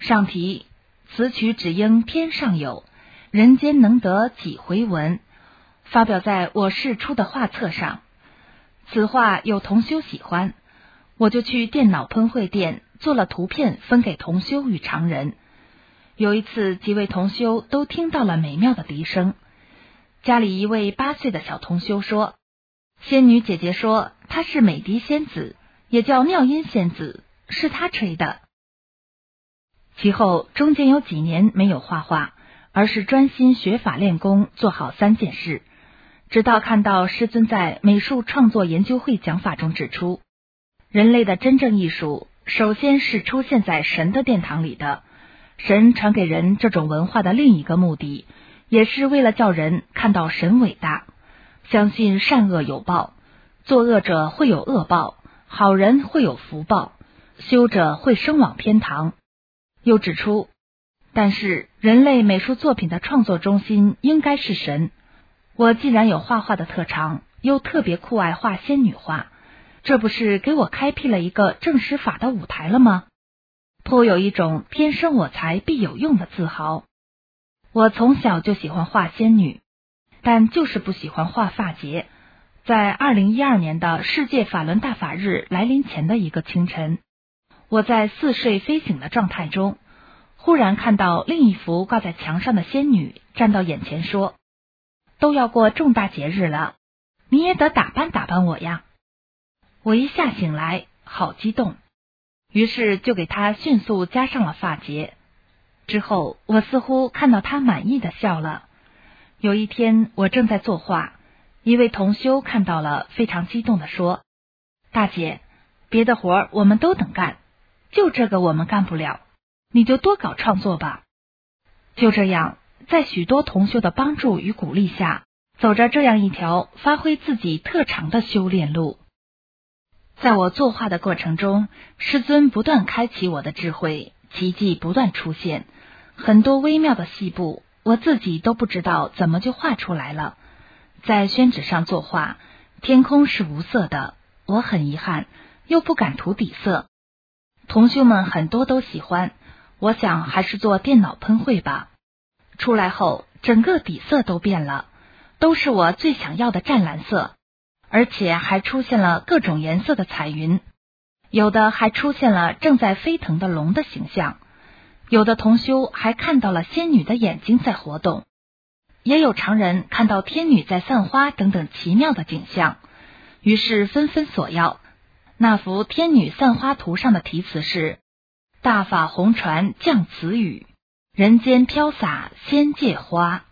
上题：此曲只应天上有，人间能得几回闻。发表在我释出的画册上。此画有同修喜欢，我就去电脑喷绘店做了图片分给同修与常人。有一次，几位同修都听到了美妙的笛声。家里一位八岁的小同修说，仙女姐姐说她是美笛仙子，也叫妙音仙子，是她吹的。其后中间有几年没有画画，而是专心学法练功，做好三件事。直到看到师尊在美术创作研究会讲法中指出，人类的真正艺术首先是出现在神的殿堂里的。神传给人这种文化的另一个目的，也是为了叫人看到神伟大，相信善恶有报，作恶者会有恶报，好人会有福报，修者会升往天堂。又指出，但是人类美术作品的创作中心应该是神。我既然有画画的特长，又特别酷爱画仙女画，这不是给我开辟了一个正实法的舞台了吗？颇有一种天生我材必有用的自豪。我从小就喜欢画仙女，但就是不喜欢画发结。在二零一二年的世界法轮大法日来临前的一个清晨，我在似睡非醒的状态中，忽然看到另一幅挂在墙上的仙女站到眼前说，都要过重大节日了，你也得打扮打扮我呀。我一下醒来，好激动，于是就给她迅速加上了发结。之后我似乎看到她满意的笑了。有一天我正在作画，一位同修看到了，非常激动地说，大姐，别的活我们都能干，就这个我们干不了，你就多搞创作吧。就这样，在许多同修的帮助与鼓励下，走着这样一条发挥自己特长的修炼路。在我作画的过程中，师尊不断开启我的智慧，奇迹不断出现，很多微妙的细部我自己都不知道怎么就画出来了。在宣纸上作画，天空是无色的，我很遗憾，又不敢涂底色。同修们很多都喜欢，我想还是做电脑喷绘吧。出来后，整个底色都变了，都是我最想要的湛蓝色，而且还出现了各种颜色的彩云，有的还出现了正在飞腾的龙的形象，有的同修还看到了仙女的眼睛在活动，也有常人看到天女在散花等等奇妙的景象，于是纷纷索要。那幅天女散花图上的题词是，大法红传降词语，人间飘洒仙界花。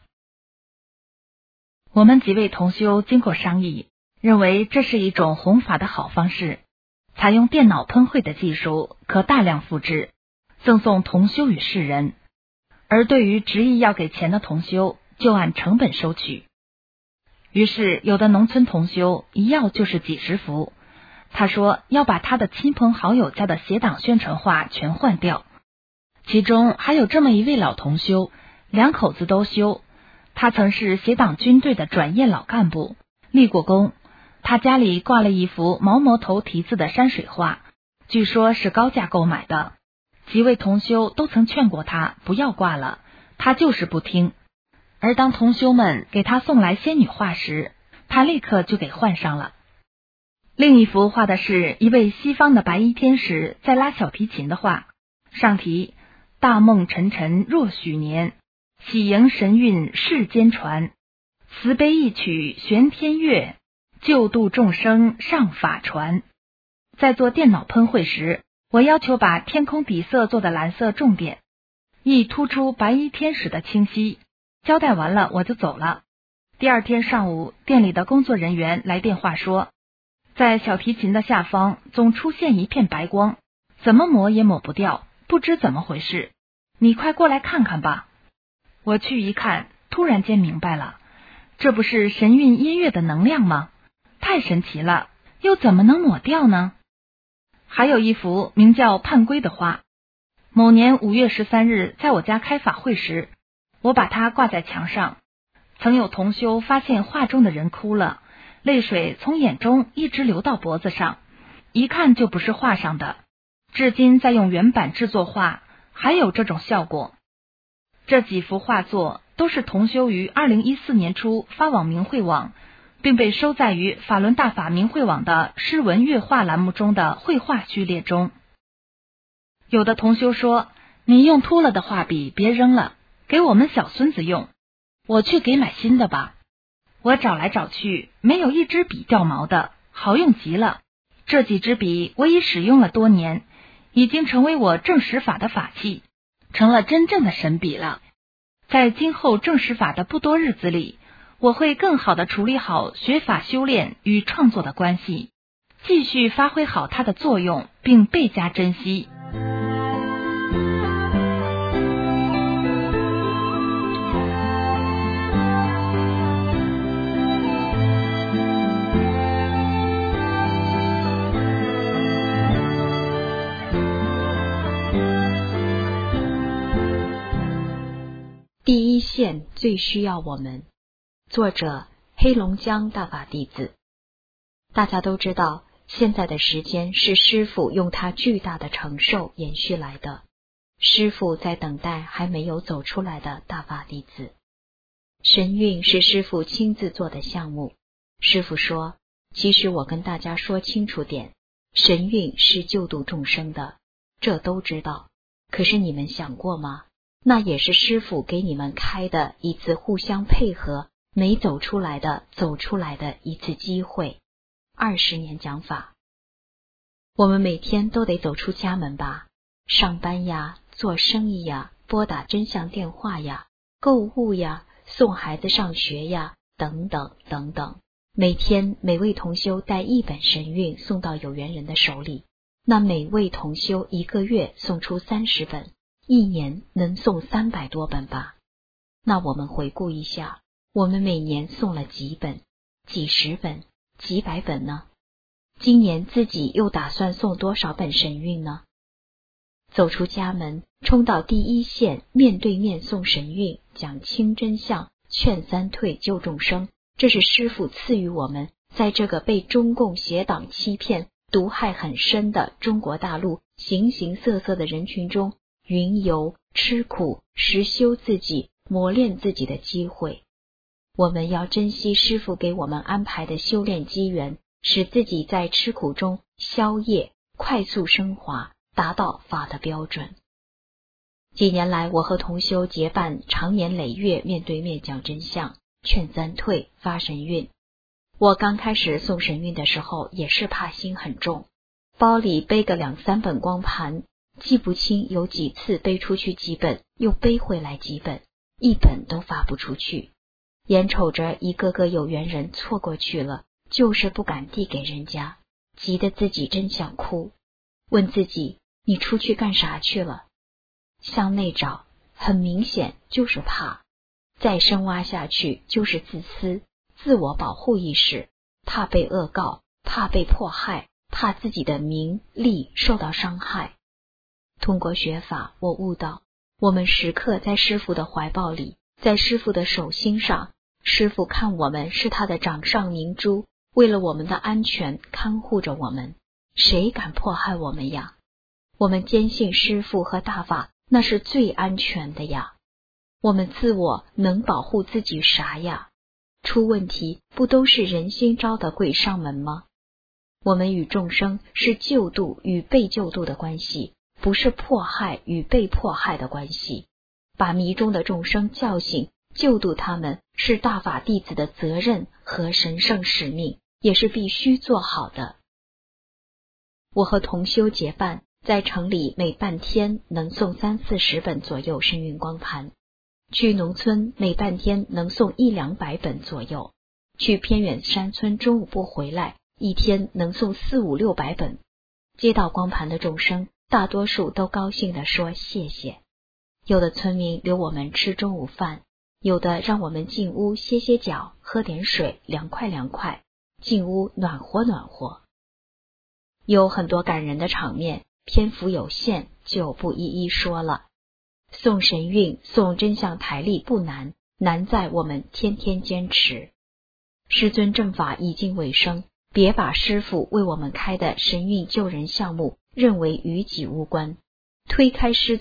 我们几位同修经过商议，认为这是一种弘法的好方式，采用电脑喷绘的技术，可大量复制，赠送同修与世人。而对于执意要给钱的同修，就按成本收取。于是有的农村同修一要就是几十幅，他说要把他的亲朋好友家的协党宣传画全换掉。其中还有这么一位老同修，两口子都修，他曾是协党军队的转业老干部，立过功。他家里挂了一幅毛毛头题字的山水画，据说是高价购买的。几位同修都曾劝过他不要挂了，他就是不听。而当同修们给他送来仙女画时，他立刻就给换上了。另一幅画的是一位西方的白衣天使在拉小提琴的画，上题，大梦沉沉若许年，喜迎神韵世间传，慈悲一曲玄天乐，救度众生上法传。在做电脑喷绘时，我要求把天空底色做的蓝色重点，以突出白衣天使的清晰。交代完了我就走了。第二天上午，店里的工作人员来电话说，在小提琴的下方总出现一片白光，怎么抹也抹不掉，不知怎么回事，你快过来看看吧。我去一看，突然间明白了，这不是神韵音乐的能量吗？太神奇了，又怎么能抹掉呢？还有一幅名叫盼归的画，某年五月十三日在我家开法会时，我把它挂在墙上，曾有同修发现画中的人哭了，泪水从眼中一直流到脖子上，一看就不是画上的。至今在用原版制作画， 还有这种效果。这几幅画作都是同修于二零一四年初发往明慧网，并被收载于法轮大法明慧网的诗文乐画栏目中的绘画序列中。有的同修说，你用秃了的画笔别扔了，给我们小孙子用，我去给买新的吧。我找来找去，没有一支笔掉毛的，好用极了。这几支笔我已使用了多年，已经成为我正实法的法器，成了真正的神笔了。在今后正实法的不多日子里，我会更好地处理好学法修炼与创作的关系，继续发挥好它的作用，并倍加珍惜。 第一线最需要我们。作者黑龙江大法弟子。大家都知道，现在的时间是师父用他巨大的承受延续来的。师父在等待还没有走出来的大法弟子。神韵是师父亲自做的项目。师父说，其实我跟大家说清楚点，神韵是救度众生的，这都知道。可是你们想过吗？那也是师父给你们开的一次互相配合没走出来的走出来的一次机会。二十年讲法，我们每天都得走出家门吧，上班呀，做生意呀，拨打真相电话呀，购物呀，送孩子上学呀，等等等等。每天每位同修带一本神韵送到有缘人的手里，那每位同修一个月送出三十本，一年能送三百多本吧。那我们回顾一下，我们每年送了几本、几十本、几百本呢？今年自己又打算送多少本神韵呢？走出家门，冲到第一线，面对面送神韵，讲清真相，劝三退救众生，这是师父赐予我们在这个被中共邪党欺骗、毒害很深的中国大陆形形色色的人群中云游、吃苦、实修自己、磨练自己的机会。我们要珍惜师父给我们安排的修炼机缘，使自己在吃苦中消业，快速升华，达到法的标准。几年来，我和同修结伴长年累月面对面讲真相，劝三退，发神韵。我刚开始送神韵的时候，也是怕心很重，包里背个两三本光盘，记不清有几次背出去几本，又背回来几本，一本都发不出去。眼瞅着一个个有缘人错过去了，就是不敢递给人家，急得自己真想哭。问自己，你出去干啥去了？向内找，很明显就是怕。再深挖下去就是自私、自我保护意识，怕被恶告，怕被迫害，怕自己的名利受到伤害。通过学法，我悟到，我们时刻在师父的怀抱里，在师父的手心上，师父看我们是他的掌上明珠，为了我们的安全看护着我们，谁敢迫害我们呀？我们坚信师父和大法那是最安全的呀。我们自我能保护自己啥呀？出问题不都是人心招的鬼上门吗？我们与众生是救度与被救度的关系，不是迫害与被迫害的关系。把迷中的众生叫醒，救度他们，是大法弟子的责任和神圣使命，也是必须做好的。我和同修结伴，在城里每半天能送三四十本左右神韵光盘，去农村每半天能送一两百本左右，去偏远山村中午不回来，一天能送四五六百本。接到光盘的众生，大多数都高兴地说谢谢。有的村民留我们吃中午饭，有的让我们进屋歇歇脚，喝点水，凉快凉快，进屋暖和暖和。有很多感人的场面，篇幅有限，就不一一说了。送神韵、送真相台历不难，难在我们天天坚持。师尊正法已经尾声，别把师父为我们开的神韵救人项目认为与己无关，推开师尊，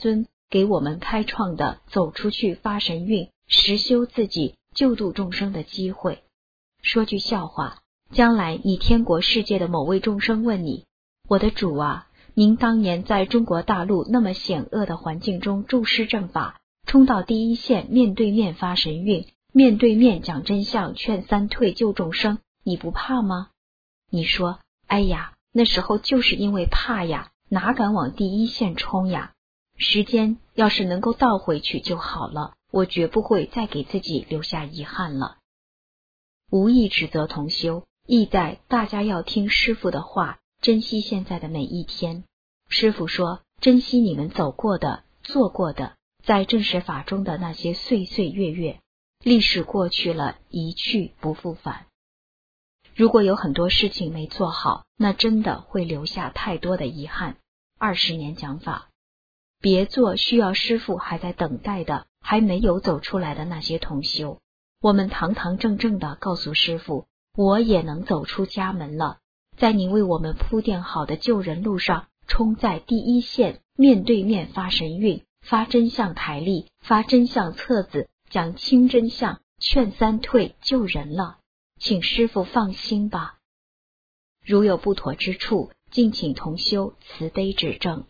给我们开创的走出去发神韵、实修自己、救度众生的机会。说句笑话，将来你天国世界的某位众生问你，我的主啊，您当年在中国大陆那么险恶的环境中助师正法，冲到第一线，面对面发神韵，面对面讲真相，劝三退救众生，你不怕吗？你说，哎呀，那时候就是因为怕呀，哪敢往第一线冲呀？时间要是能够倒回去就好了，我绝不会再给自己留下遗憾了。无意指责同修，意在大家要听师父的话，珍惜现在的每一天。师父说，珍惜你们走过的、做过的，在正实法中的那些岁岁月月，历史过去了，一去不复返。如果有很多事情没做好，那真的会留下太多的遗憾。二十年讲法，别做需要师父还在等待的、还没有走出来的那些同修。我们堂堂正正的告诉师父，我也能走出家门了，在您为我们铺垫好的救人路上，冲在第一线，面对面发神韵，发真相台历，发真相册子，讲清真相，劝三退救人了。请师父放心吧。如有不妥之处，敬请同修慈悲指正。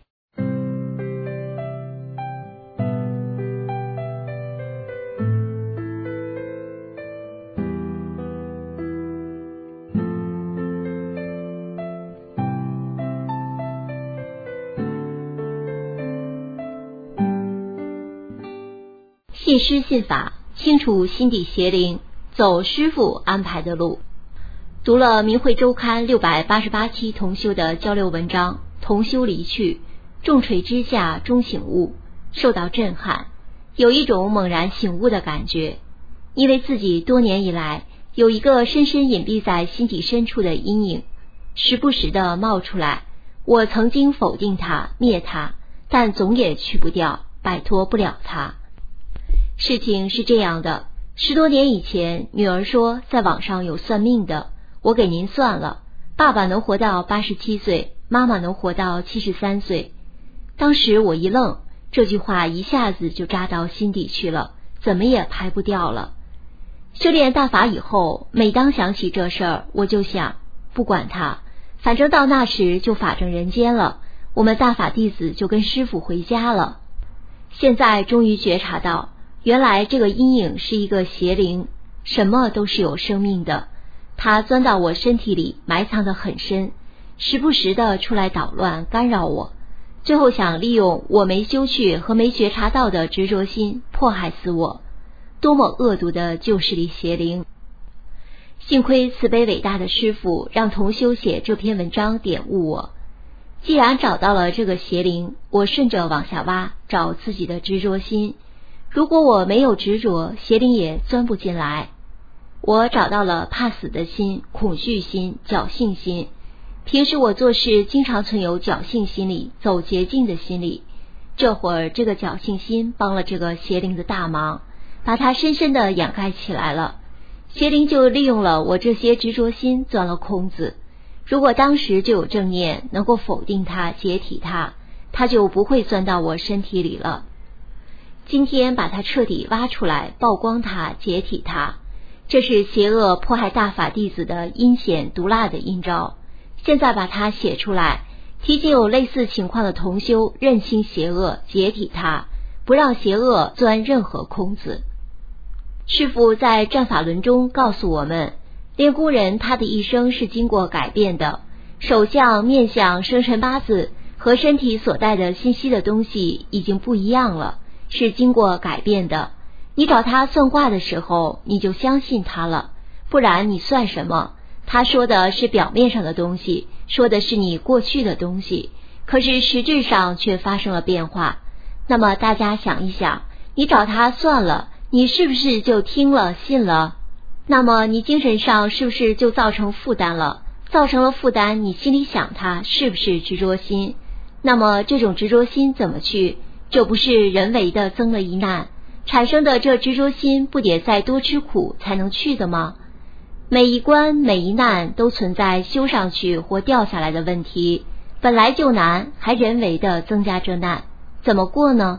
信师信法，清除心底邪灵，走师父安排的路。读了明慧周刊六百八十八期同修的交流文章，同修离去，重锤之下终醒悟，受到震撼，有一种猛然醒悟的感觉。因为自己多年以来有一个深深隐蔽在心底深处的阴影，时不时的冒出来，我曾经否定它、灭它，但总也去不掉，摆脱不了它。事情是这样的，十多年以前，女儿说在网上有算命的，我给您算了，爸爸能活到八十七岁，妈妈能活到七十三岁。当时我一愣，这句话一下子就扎到心底去了，怎么也排不掉了。修炼大法以后，每当想起这事儿，我就想，不管它，反正到那时就法证人间了，我们大法弟子就跟师父回家了。现在终于觉察到，原来这个阴影是一个邪灵，什么都是有生命的，它钻到我身体里，埋藏得很深，时不时的出来捣乱干扰我，最后想利用我没修去和没觉察到的执着心迫害死我。多么恶毒的旧势力邪灵！幸亏慈悲伟大的师父让同修写这篇文章点悟我。既然找到了这个邪灵，我顺着往下挖，找自己的执着心。如果我没有执着，邪灵也钻不进来。我找到了怕死的心、恐惧心、侥幸心。平时我做事经常存有侥幸心理、走捷径的心理。这会儿这个侥幸心帮了这个邪灵的大忙，把它深深地掩盖起来了。邪灵就利用了我这些执着心钻了空子。如果当时就有正念，能够否定它、解体它，它就不会钻到我身体里了。今天把它彻底挖出来，曝光它，解体它，这是邪恶迫害大法弟子的阴险毒辣的阴招。现在把它写出来，提醒有类似情况的同修认清邪恶，解体它，不让邪恶钻任何空子。师父在战法轮中告诉我们，练功人他的一生是经过改变的，手相、面相、生辰八字和身体所带的信息的东西已经不一样了，是经过改变的。你找他算卦的时候，你就相信他了，不然你算什么？他说的是表面上的东西，说的是你过去的东西，可是实质上却发生了变化。那么大家想一想，你找他算了，你是不是就听了信了？那么你精神上是不是就造成负担了？造成了负担，你心里想他是不是执着心？那么这种执着心怎么去？这不是人为的增了一难，产生的这执着心不得再多吃苦才能去的吗？每一关每一难都存在修上去或掉下来的问题，本来就难，还人为的增加这难，怎么过呢？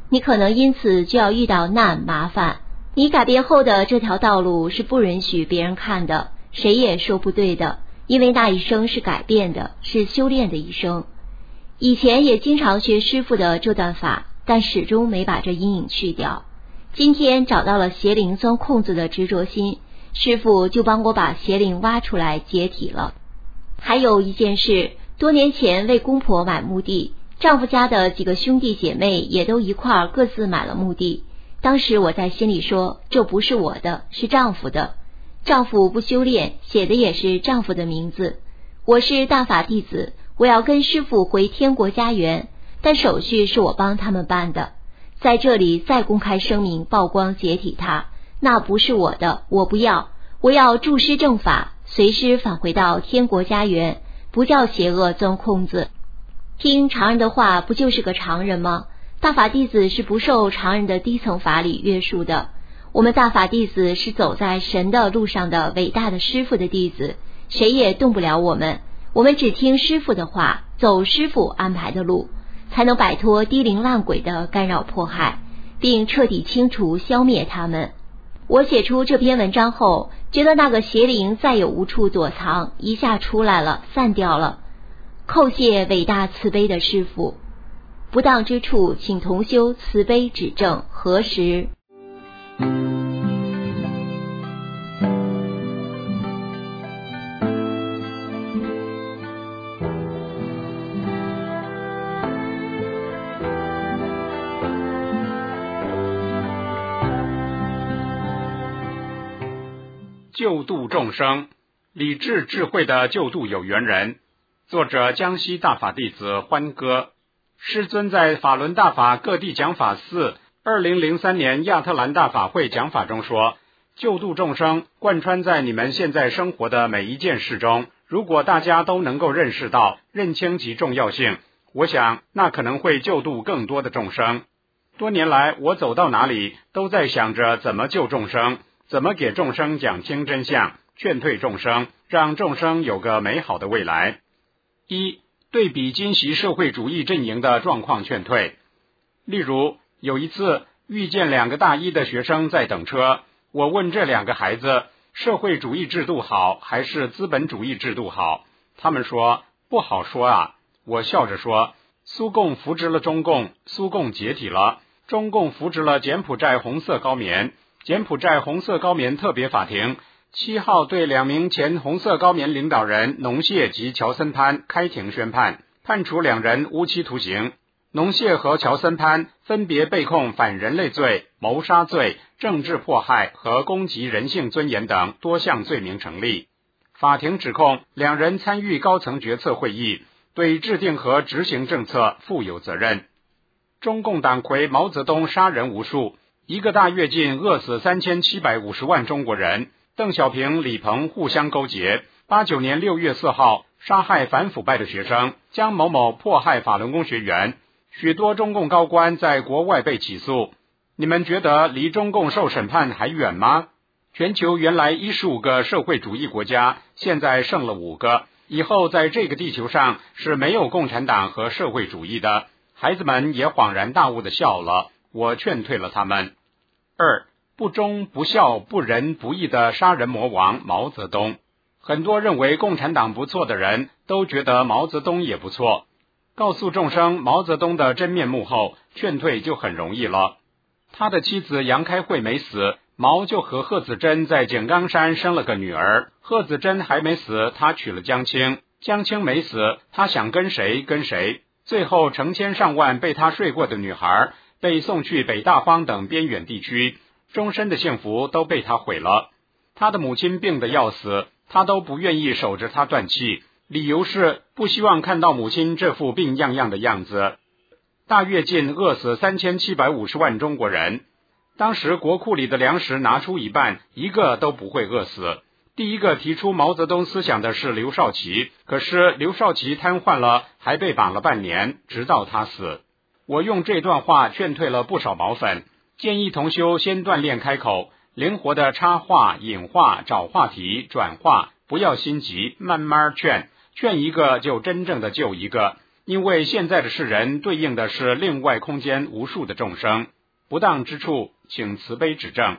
你可能因此就要遇到难麻烦。你改变后的这条道路是不允许别人看的，谁也说不对的，因为那一生是改变的，是修炼的一生。以前也经常学师父的这段法，但始终没把这阴影去掉。今天找到了邪灵钻空子的执着心，师父就帮我把邪灵挖出来解体了。还有一件事，多年前为公婆买墓地，丈夫家的几个兄弟姐妹也都一块儿各自买了墓地。当时我在心里说，这不是我的，是丈夫的。丈夫不修炼，写的也是丈夫的名字。我是大法弟子，我要跟师父回天国家园，但手续是我帮他们办的。在这里再公开声明曝光解体它，那不是我的，我不要，我要助师正法，随师返回到天国家园，不叫邪恶钻空子。听常人的话，不就是个常人吗？大法弟子是不受常人的低层法理约束的，我们大法弟子是走在神的路上的伟大的师父的弟子，谁也动不了我们，我们只听师父的话，走师父安排的路，才能摆脱低灵烂鬼的干扰迫害，并彻底清除消灭他们。我写出这篇文章后，觉得那个邪灵再也无处躲藏，一下出来了，散掉了。叩谢伟大慈悲的师父，不当之处请同修慈悲指正，核实。 救度众生，理智智慧的救度有缘人。作者江西大法弟子欢歌。师尊在法轮大法各地讲法寺二零零三年亚特兰大法会讲法中说，救度众生贯穿在你们现在生活的每一件事中，如果大家都能够认识到、认清其重要性，我想那可能会救度更多的众生。多年来，我走到哪里都在想着怎么救众生，怎么给众生讲清真相，劝退众生，让众生有个美好的未来。一、对比今昔社会主义阵营的状况劝退。例如，有一次遇见两个大一的学生在等车，我问这两个孩子，社会主义制度好还是资本主义制度好？他们说不好说啊。我笑着说，苏共扶植了中共，苏共解体了，中共扶植了柬埔寨红色高棉，柬埔寨红色高棉特别法庭七号对两名前红色高棉领导人农谢及乔森潘开庭宣判，判处两人无期徒刑。农谢和乔森潘分别被控反人类罪、谋杀罪、政治迫害和攻击人性尊严等多项罪名成立。法庭指控两人参与高层决策会议，对制定和执行政策负有责任。中共党魁毛泽东杀人无数，一个大跃进饿死三千七百五十万中国人。邓小平、李鹏互相勾结，八九年六月四号杀害反腐败的学生，江某某迫害法轮功学员，许多中共高官在国外被起诉。你们觉得离中共受审判还远吗？全球原来一十五个社会主义国家，现在剩了五个，以后在这个地球上是没有共产党和社会主义的。孩子们也恍然大悟地笑了，我劝退了他们。二、不忠不孝不仁不义的杀人魔王毛泽东。很多认为共产党不错的人都觉得毛泽东也不错。告诉众生毛泽东的真面目后，劝退就很容易了。他的妻子杨开慧没死，毛就和贺子珍在井冈山生了个女儿。贺子珍还没死，他娶了江青。江青没死，他想跟谁跟谁。最后成千上万被他睡过的女孩被送去北大荒等边远地区，终身的幸福都被他毁了。他的母亲病得要死，他都不愿意守着他断气，理由是不希望看到母亲这副病怏怏的样子。大跃进饿死三千七百五十万中国人，当时国库里的粮食拿出一半，一个都不会饿死。第一个提出毛泽东思想的是刘少奇，可是刘少奇瘫痪了，还被绑了半年，直到他死。我用这段话劝退了不少毛粉，建议同修先锻炼开口，灵活的插话、引话、找话题、转话，不要心急，慢慢劝，劝一个就真正的救一个。 因为现在的世人对应的是另外空间无数的众生，不当之处，请慈悲指正。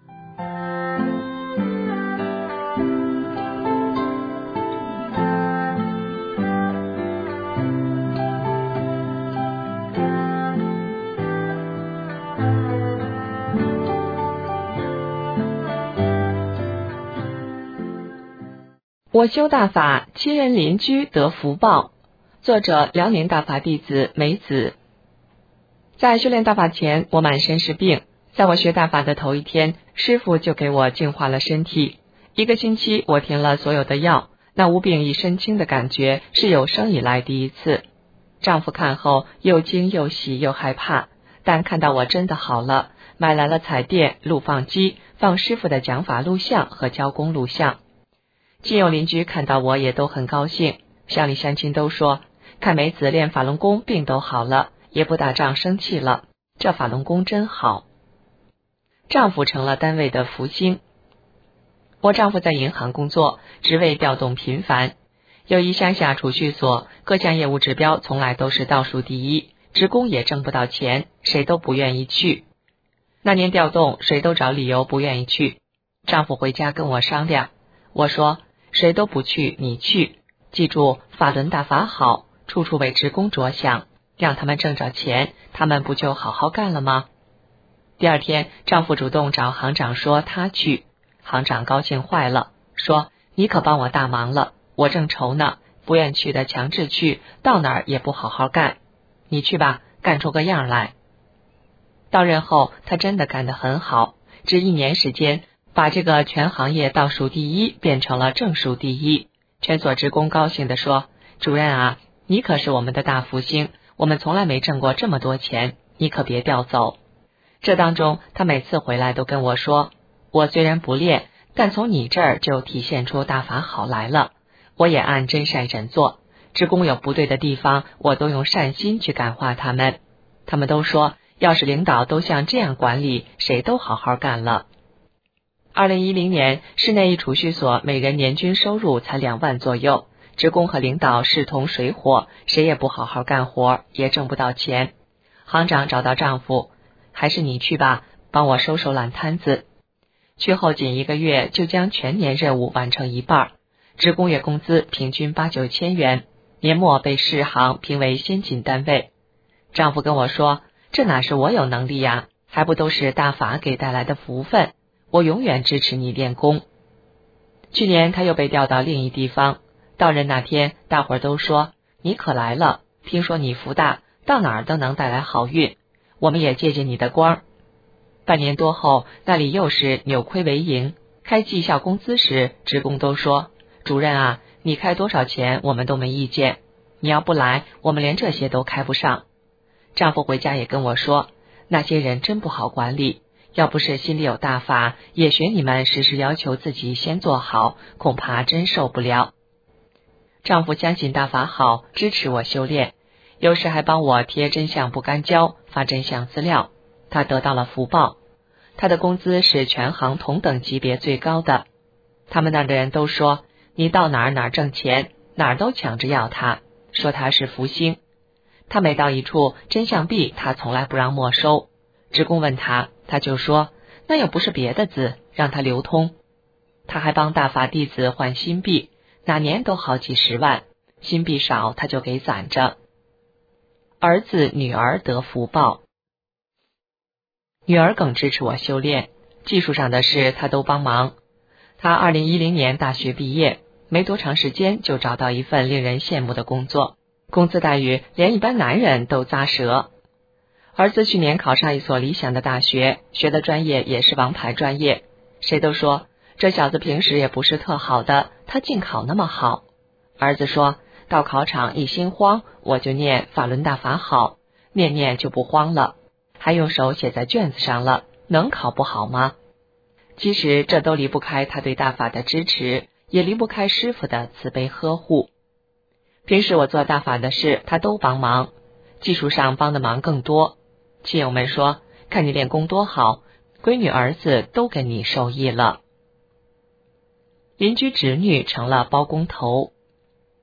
我修大法，亲人邻居得福报。作者：辽宁大法弟子梅子。在修炼大法前，我满身是病。在我学大法的头一天，师父就给我净化了身体。一个星期，我停了所有的药，那无病一身轻的感觉是有生以来第一次。丈夫看后又惊又喜又害怕，但看到我真的好了，买来了彩电、录放机，放师父的讲法录像和教功录像。亲友邻居看到我也都很高兴，乡里乡亲都说，看梅子练法轮功病都好了，也不打仗生气了，这法轮功真好。丈夫成了单位的福星。我丈夫在银行工作，职位调动频繁，由于乡下储蓄所各项业务指标从来都是倒数第一，职工也挣不到钱，谁都不愿意去。那年调动，谁都找理由不愿意去。丈夫回家跟我商量，我说谁都不去，你去，记住法轮大法好，处处为职工着想，让他们挣着钱，他们不就好好干了吗？第二天，丈夫主动找行长说他去，行长高兴坏了，说你可帮我大忙了，我正愁呢，不愿去的强制去，到哪儿也不好好干，你去吧，干出个样来。到任后，他真的干得很好，只一年时间，把这个全行业倒数第一变成了正数第一。全所职工高兴地说，主任啊，你可是我们的大福星，我们从来没挣过这么多钱，你可别调走。这当中，他每次回来都跟我说，我虽然不练，但从你这儿就体现出大法好来了，我也按真善忍做，职工有不对的地方，我都用善心去感化他们。他们都说，要是领导都像这样管理，谁都好好干了。二零一零年，市内一储蓄所每人年均收入才两万左右，职工和领导势同水火，谁也不好好干活，也挣不到钱。行长找到丈夫，还是你去吧，帮我收收烂摊子。去后仅一个月就将全年任务完成一半，职工月工资平均八九千元，年末被市行评为先进单位。丈夫跟我说，这哪是我有能力呀，还不都是大法给带来的福分，我永远支持你练功。去年他又被调到另一地方，到任那天，大伙儿都说，你可来了，听说你福大，到哪儿都能带来好运，我们也借借你的光。半年多后，那里又是扭亏为盈，开绩效工资时，职工都说，主任啊，你开多少钱我们都没意见，你要不来，我们连这些都开不上。丈夫回家也跟我说，那些人真不好管理，要不是心里有大法，也学你们时时要求自己先做好，恐怕真受不了。丈夫相信大法好，支持我修炼，有时还帮我贴真相不干胶，发真相资料，他得到了福报。他的工资是全行同等级别最高的，他们那的人都说，你到哪儿哪儿挣钱，哪儿都抢着要他，说他是福星。他每到一处，真相币他从来不让没收，职工问他，他就说，那又不是别的字，让他流通。他还帮大法弟子换新币，哪年都好几十万，新币少他就给攒着。儿子女儿得福报。女儿更支持我修炼，技术上的事他都帮忙。他二零一零年大学毕业，没多长时间就找到一份令人羡慕的工作，工资待遇连一般男人都咂舌。儿子去年考上一所理想的大学，学的专业也是王牌专业，谁都说这小子平时也不是特好的，他竟考那么好。儿子说，到考场一心慌，我就念法轮大法好，念念就不慌了，还用手写在卷子上了，能考不好吗？其实这都离不开他对大法的支持，也离不开师父的慈悲呵护。平时我做大法的事他都帮忙，技术上帮的忙更多。亲友们说，看你练功多好，闺女儿子都跟你受益了。邻居侄女成了包工头。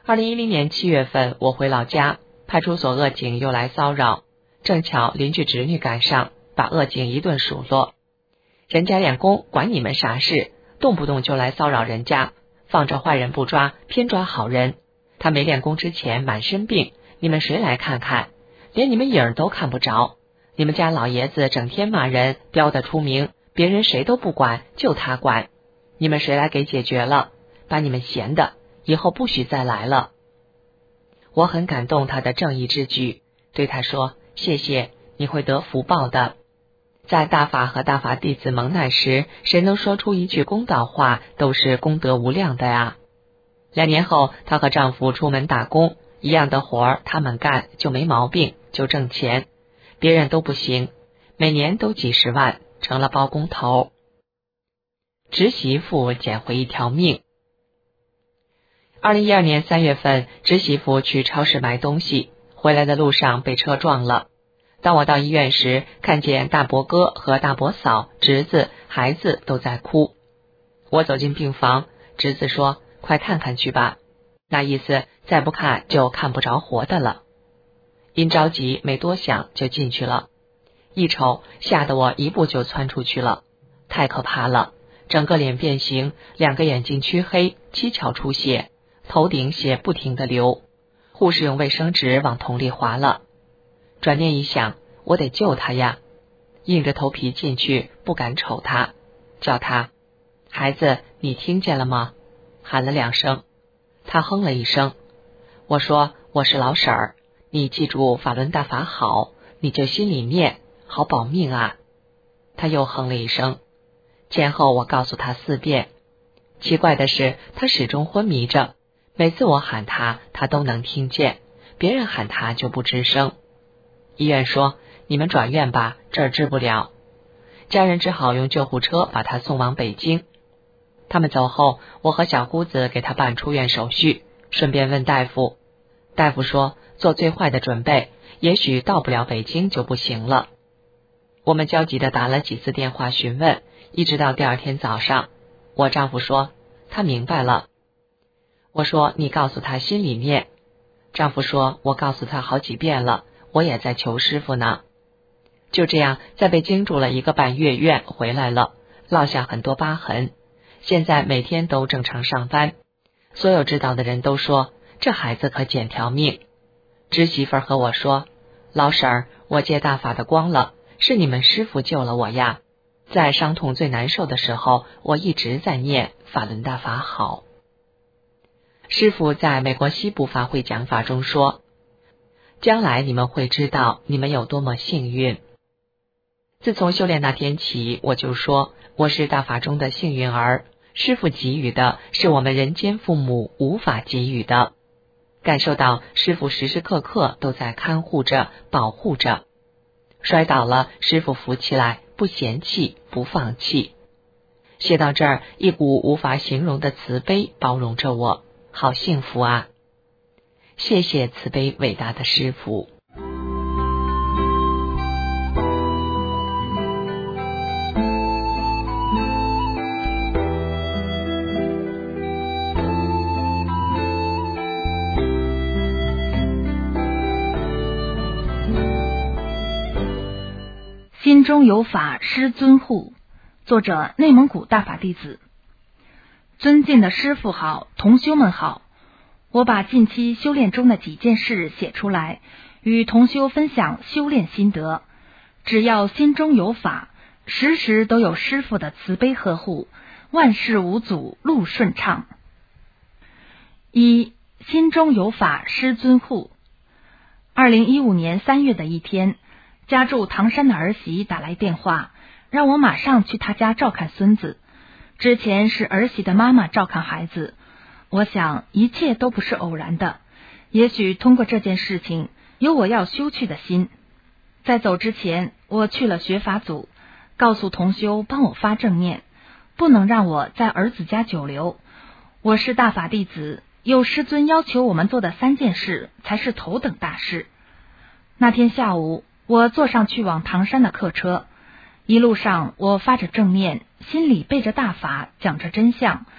二零一零年七月份，我回老家，派出所恶警又来骚扰，正巧邻居侄女赶上，把恶警一顿数落。人家练功，管你们啥事？动不动就来骚扰人家，放着坏人不抓，偏抓好人。他没练功之前满身病，你们谁来看看？连你们影儿都看不着。你们家老爷子整天骂人，标得出名，别人谁都不管，就他管。你们谁来给解决了？把你们闲的，以后不许再来了。我很感动他的正义之举，对他说：谢谢，你会得福报的。在大法和大法弟子蒙难时，谁能说出一句公道话，都是功德无量的呀。两年后，她和丈夫出门打工，一样的活儿他们干就没毛病，就挣钱，别人都不行，每年都几十万，成了包工头。侄媳妇捡回一条命。二零一二年三月份，侄媳妇去超市买东西，回来的路上被车撞了。当我到医院时，看见大伯哥和大伯嫂、侄子、孩子都在哭。我走进病房，侄子说：快看看去吧，那意思再不看就看不着活的了。因着急没多想就进去了，一瞅吓得我一步就窜出去了，太可怕了，整个脸变形，两个眼睛黢黑，七窍出血，头顶血不停地流，护士用卫生纸往桶里划了。转念一想，我得救他呀，硬着头皮进去，不敢瞅他，叫他：孩子，你听见了吗？喊了两声，他哼了一声。我说：我是老婶儿，你记住法轮大法好，你就心里念，好保命啊。他又哼了一声，前后我告诉他四遍。奇怪的是，他始终昏迷着，每次我喊他，他都能听见，别人喊他就不吱声。医院说：你们转院吧，这儿治不了。家人只好用救护车把他送往北京。他们走后，我和小姑子给他办出院手续，顺便问大夫。大夫说：做最坏的准备，也许到不了北京就不行了。我们焦急地打了几次电话询问，一直到第二天早上，我丈夫说他明白了。我说：你告诉他心里念。丈夫说：我告诉他好几遍了，我也在求师傅呢。就这样，在北京住了一个半月院回来了，落下很多疤痕。现在每天都正常上班，所有知道的人都说这孩子可捡条命。侄媳妇和我说：老婶儿，我借大法的光了，是你们师傅救了我呀。在伤痛最难受的时候，我一直在念法轮大法好。师傅在美国西部法会讲法中说：将来你们会知道你们有多么幸运。自从修炼那天起，我就说我是大法中的幸运儿，师父给予的是我们人间父母无法给予的，感受到师父时时刻刻都在看护着保护着，摔倒了师父扶起来，不嫌弃不放弃。写到这儿，一股无法形容的慈悲包容着我，好幸福啊。谢谢慈悲伟大的师父。 心中有法师尊护，作者内蒙古大法弟子。尊敬的师父好，同修们好，我把近期修炼中的几件事写出来，与同修分享修炼心得。只要心中有法，时时都有师父的慈悲呵护，万事无阻，路顺畅。一，心中有法师尊护。二零一五年三月的一天，家住唐山的儿媳打来电话，让我马上去她家照看孙子。之前是儿媳的妈妈照看孩子，我想一切都不是偶然的，也许通过这件事情，有我要修去的心。在走之前，我去了学法组，告诉同修帮我发正念，不能让我在儿子家久留。我是大法弟子，有师尊要求我们做的三件事才是头等大事。那天下午，我坐上去往唐山的客车，一路上我发着正念，心里背着大法，讲着真相。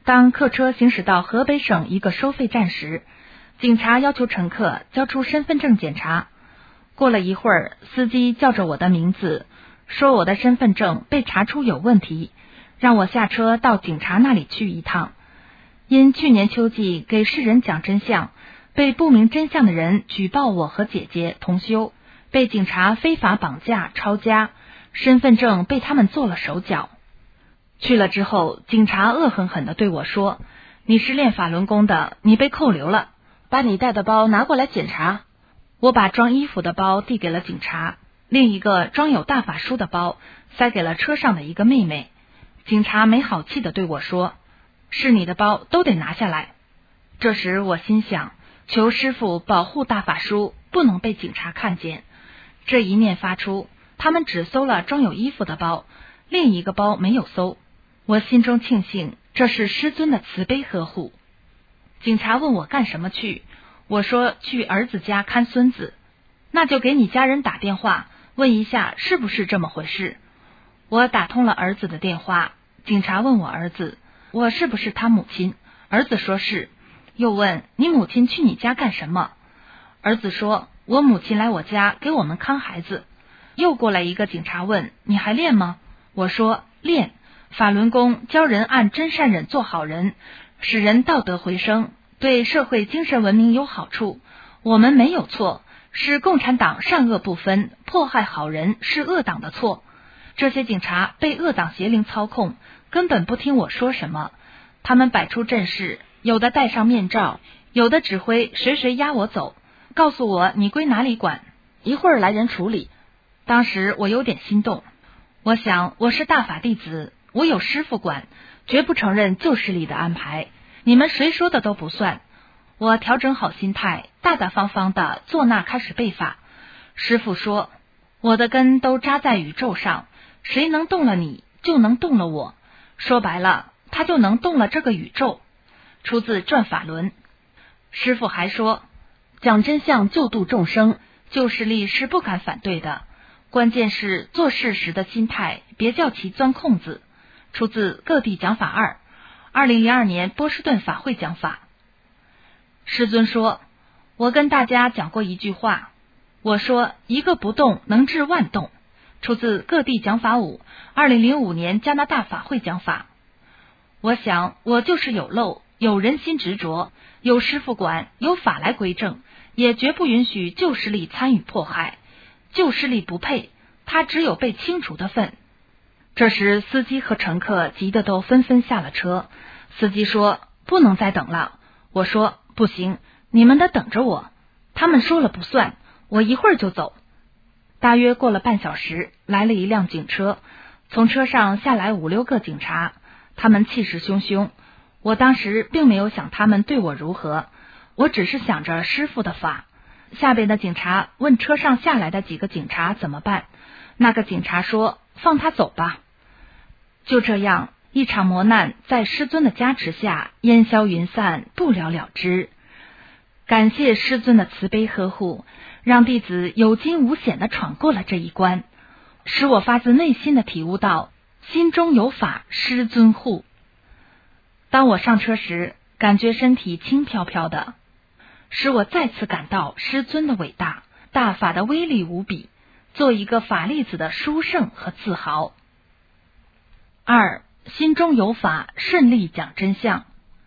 当客车行驶到河北省一个收费站时，警察要求乘客交出身份证检查。过了一会儿，司机叫着我的名字，说我的身份证被查出有问题，让我下车到警察那里去一趟。因去年秋季给世人讲真相，被不明真相的人举报我和姐姐同修，被警察非法绑架抄家，身份证被他们做了手脚。去了之后，警察恶狠狠地对我说，你是练法轮功的，你被扣留了，把你带的包拿过来检查。我把装衣服的包递给了警察，另一个装有大法书的包塞给了车上的一个妹妹。警察没好气地对我说，是你的包都得拿下来。这时我心想，求师父保护大法书不能被警察看见。这一念发出，他们只搜了装有衣服的包，另一个包没有搜。我心中庆幸，这是师尊的慈悲呵护。警察问我干什么去，我说去儿子家看孙子。那就给你家人打电话，问一下是不是这么回事。我打通了儿子的电话，警察问我儿子，我是不是他母亲？儿子说是。又问你母亲去你家干什么？儿子说我母亲来我家给我们看孩子。又过来一个警察问你还练吗？我说练。法轮功教人按真善忍做好人，使人道德回升，对社会精神文明有好处。我们没有错，是共产党善恶不分，迫害好人是恶党的错。这些警察被恶党邪灵操控，根本不听我说什么。他们摆出阵势，有的戴上面罩，有的指挥谁谁押我走，告诉我你归哪里管，一会儿来人处理。当时我有点心动，我想我是大法弟子，我有师父管，绝不承认旧势力的安排，你们谁说的都不算。我调整好心态，大大方方的坐那开始背法。师父说，我的根都扎在宇宙上，谁能动了你，就能动了我。说白了，他就能动了这个宇宙。出自《转法轮》。师父还说，讲真相救度众生，旧势力是不敢反对的，关键是做事时的心态，别叫其钻空子。出自《各地讲法二》，二零零二年波士顿法会讲法。师尊说，我跟大家讲过一句话，我说一个不动能治万动。出自《各地讲法五》，二零零五年加拿大法会讲法。我想我就是有漏，有人心执着，有师父管，有法来归正，也绝不允许旧势力参与迫害。旧势力不配，他只有被清除的份。这时司机和乘客急得都纷纷下了车。司机说不能再等了。我说不行，你们得等着我。他们说了不算，我一会儿就走。大约过了半小时，来了一辆警车，从车上下来五六个警察，他们气势汹汹。我当时并没有想他们对我如何，我只是想着师父的法。下边的警察问车上下来的几个警察怎么办，那个警察说放他走吧。就这样，一场磨难在师尊的加持下烟消云散，不了了之。感谢师尊的慈悲呵护，让弟子有惊无险地闯过了这一关，使我发自内心地体悟到心中有法，师尊护。当我上车时，感觉身体轻飘飘的，使我再次感到师尊的伟大，大法的威力无比，做一个法粒子的殊胜和自豪。二，心中有法，顺利讲真相。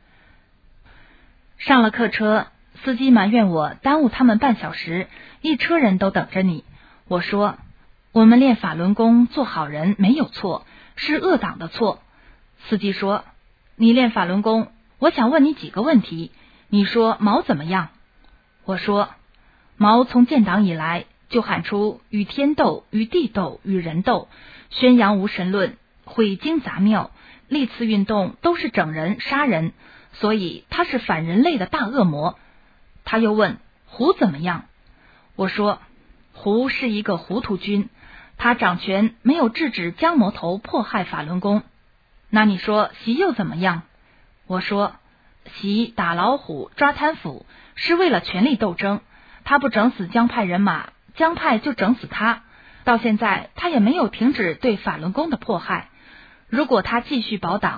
上了客车，司机埋怨我耽误他们半小时，一车人都等着你。我说，我们练法轮功做好人没有错，是恶党的错。司机说，你练法轮功，我想问你几个问题，你说毛怎么样？我说，毛从建党以来就喊出与天斗，与地斗，与人斗，宣扬无神论，毁经杂庙，历次运动都是整人杀人，所以他是反人类的大恶魔。他又问胡怎么样？我说，胡是一个糊涂君，他掌权没有制止江魔头迫害法轮功。那你说习又怎么样？我说，习打老虎抓贪腐是为了权力斗争，他不整死江派人马，江派就整死他，到现在他也没有停止对法轮功的迫害。如果他继续保党，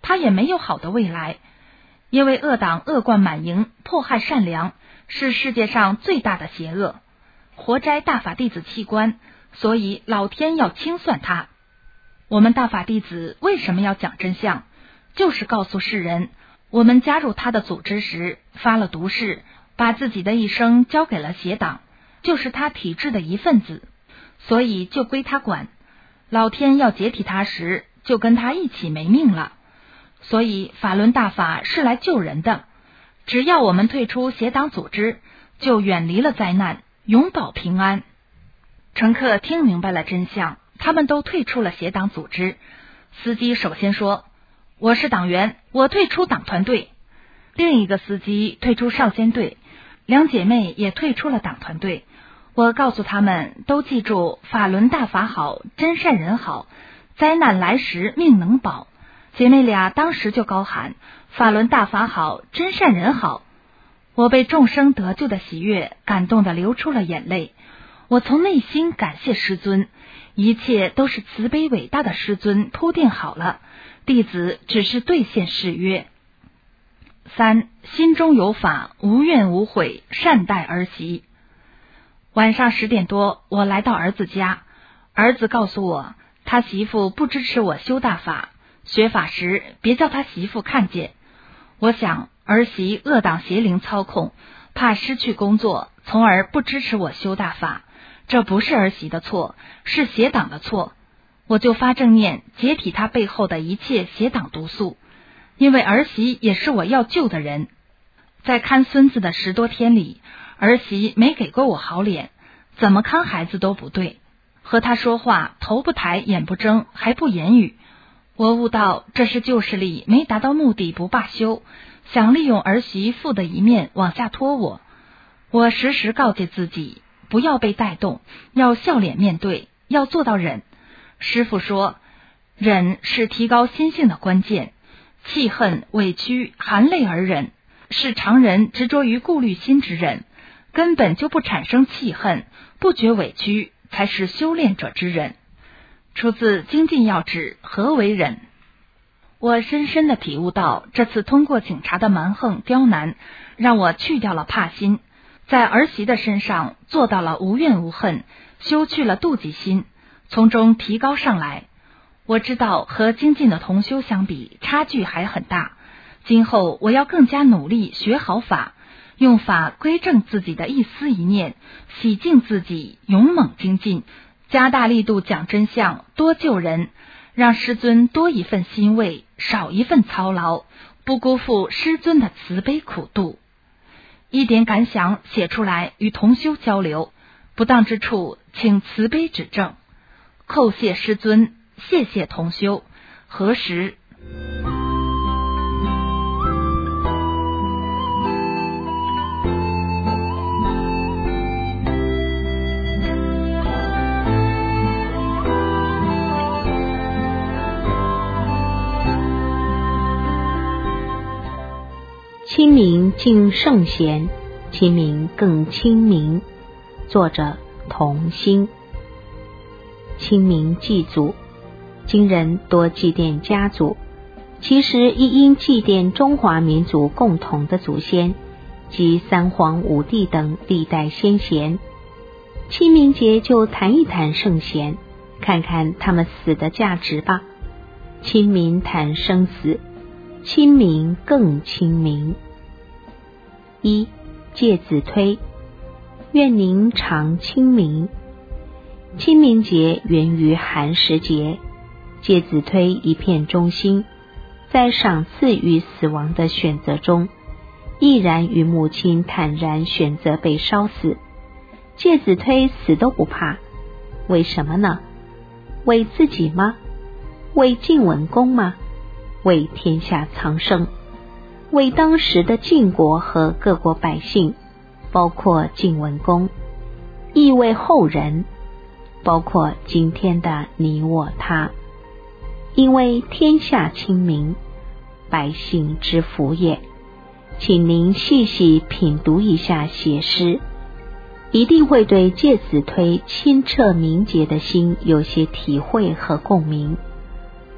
他也没有好的未来。因为恶党恶贯满盈，迫害善良，是世界上最大的邪恶，活摘大法弟子器官，所以老天要清算他。我们大法弟子为什么要讲真相？就是告诉世人，我们加入他的组织时发了毒誓，把自己的一生交给了邪党，就是他体制的一份子，所以就归他管。老天要解体他时，就跟他一起没命了。所以法轮大法是来救人的，只要我们退出邪党组织，就远离了灾难，永保平安。乘客听明白了真相，他们都退出了邪党组织。司机首先说，我是党员，我退出党团队。另一个司机退出少先队，两姐妹也退出了党团队。我告诉他们都记住，法轮大法好，真善人好，灾难来时命能保。姐妹俩当时就高喊，法轮大法好，真善人好。我被众生得救的喜悦感动得流出了眼泪。我从内心感谢师尊，一切都是慈悲伟大的师尊铺垫好了，弟子只是兑现誓约。三，心中有法，无怨无悔，善待儿媳。晚上十点多，我来到儿子家，儿子告诉我，他媳妇不支持我修大法，学法时别叫他媳妇看见。我想儿媳恶党邪灵操控，怕失去工作，从而不支持我修大法，这不是儿媳的错，是邪党的错。我就发正念，解体他背后的一切邪党毒素，因为儿媳也是我要救的人。在看孙子的十多天里，儿媳没给过我好脸，怎么看孩子都不对，和他说话头不抬眼不睁，还不言语。我悟到这是旧势力没达到目的不罢休，想利用儿媳妇的一面往下拖我。我时时告诫自己，不要被带动，要笑脸面对，要做到忍。师父说，忍是提高心性的关键，气恨、委屈、含泪而忍，是常人执着于顾虑心之忍，根本就不产生气恨，不觉委屈，才是修炼者之忍。出自《精进要旨》，何为忍？我深深地体悟到，这次通过警察的蛮横刁难，让我去掉了怕心，在儿媳的身上做到了无怨无恨，修去了妒忌心，从中提高上来。我知道和精进的同修相比，差距还很大。今后我要更加努力学好法，用法归正自己的一思一念，洗净自己，勇猛精进，加大力度讲真相，多救人，让师尊多一份欣慰，少一份操劳，不辜负师尊的慈悲苦度。一点感想写出来与同修交流，不当之处请慈悲指正。叩谢师尊，谢谢同修。何时？ 清明敬圣贤，清明更清明。作者童心。清明祭祖，今人多祭奠家祖，其实亦因祭奠中华民族共同的祖先，即三皇五帝等历代先贤。清明节就谈一谈圣贤，看看他们死的价值吧。清明谈生死，清明更清明。一，介子推，愿您常清明。清明节源于寒食节，介子推一片忠心，在赏赐与死亡的选择中，毅然与母亲坦然选择被烧死。介子推死都不怕，为什么呢？为自己吗？为晋文公吗？为天下苍生，为当时的晋国和各国百姓，包括晋文公，亦为后人，包括今天的你我他。因为天下清明，百姓之福也。请您细细品读一下写诗，一定会对介子推清澈明洁的心有些体会和共鸣。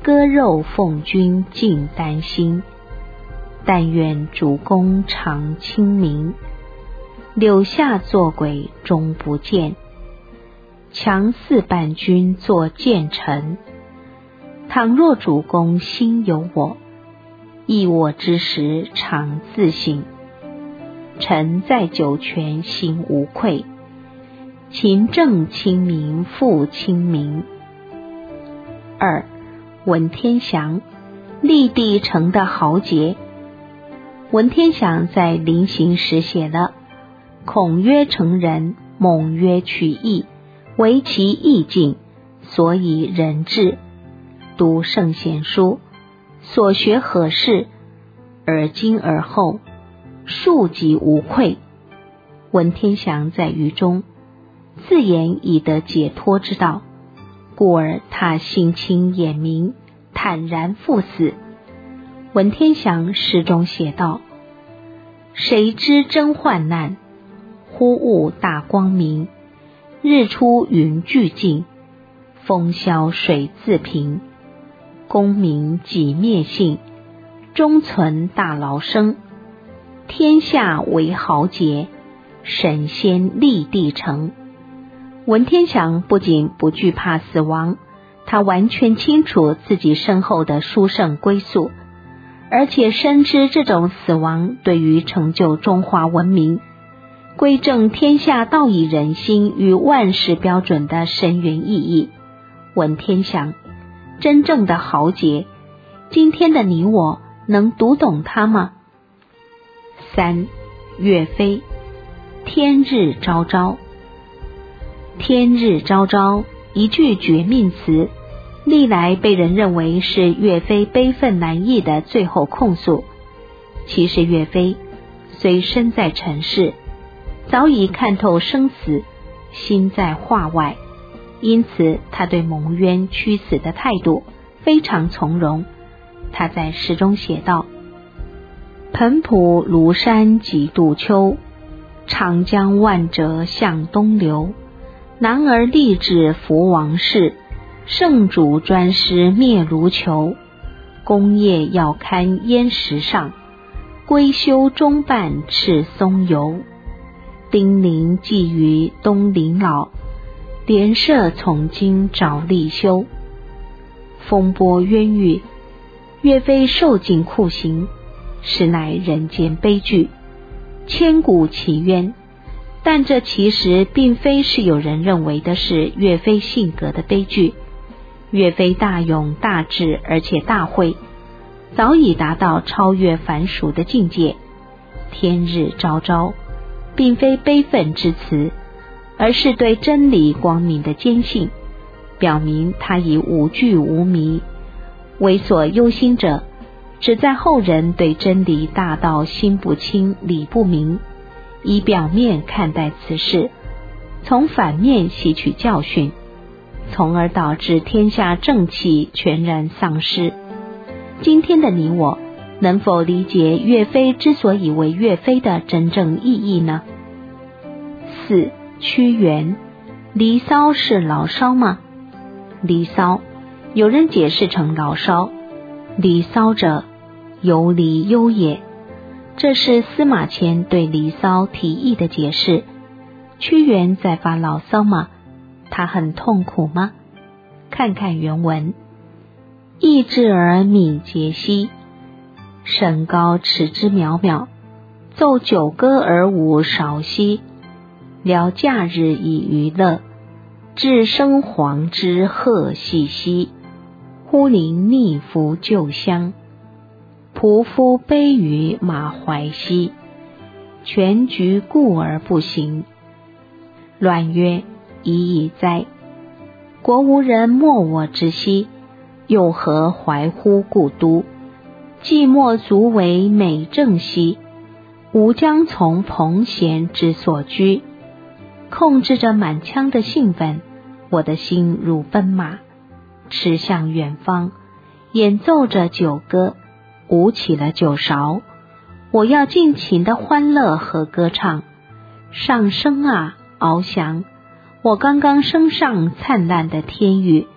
割肉奉君尽丹心。但愿主公常清明，柳下做鬼终不见。强似伴君作谏臣，倘若主公心有我，忆我之时常自省。臣在九泉心无愧，勤政清明复清明。二，文天祥，立地成的豪杰。文天祥在临行时写了孔曰成人，孟曰取义，惟其意境，所以人治。读圣贤书，所学何事？而今而后，庶几无愧。文天祥在狱中自言已得解脱之道，故而他性清眼明，坦然赴死。文天祥诗中写道：谁知真患难，忽悟大光明。日出云俱尽，风消水自平。功名己灭性，终存大劳生。天下为豪杰，神仙立地成。文天祥不仅不惧怕死亡，他完全清楚自己身后的殊胜归宿，而且深知这种死亡对于成就中华文明、归正天下道义人心与万世标准的深远意义。文天祥，真正的豪杰，今天的你我能读懂他吗？三，岳飞，天日昭昭。天日昭昭，一句绝命词，历来被人认为是岳飞悲愤难抑的最后控诉。其实岳飞虽身在尘世，早已看透生死，心在化外，因此他对蒙冤屈死的态度非常从容。他在诗中写道：湓浦庐山几度秋，长江万折向东流。男儿立志服王室，圣主专师灭卢囚。功业要堪燕石上，归休终伴赤松游。丁玲寄于东陵老，连舍从今找立休。风波冤狱，岳飞受尽酷刑，实乃人间悲剧，千古奇冤。但这其实并非是有人认为的是岳飞性格的悲剧。岳飞大勇大智而且大慧，早已达到超越凡俗的境界。天日昭昭并非悲愤之词，而是对真理光明的坚信，表明他已无惧无迷。为所忧心者，只在后人对真理大道心不清理不明，以表面看待此事，从反面吸取教训，从而导致天下正气全然丧失。今天的你我能否理解岳飞之所以为岳飞的真正意义呢？四，屈原，离骚是牢骚吗？离骚有人解释成牢骚，离骚者，游离忧也。这是司马迁对离骚提议的解释。屈原在发牢骚吗？他很痛苦吗？看看原文：意志而敏捷兮，身高尺之渺渺，奏九歌而无韶兮。聊假日以娱乐，至生黄之贺兮兮。忽临逆服旧乡，仆夫悲于马怀兮。全局故而不行。乱曰：已矣哉！国无人莫我之兮，又何怀乎故都？既莫足为美政兮，吾将从彭贤之所居。控制着满腔的兴奋，我的心如奔马，驰向远方，演奏着酒歌，舞起了酒勺。我要尽情的欢乐和歌唱。上升啊，翱翔！我刚刚升上灿烂的天宇，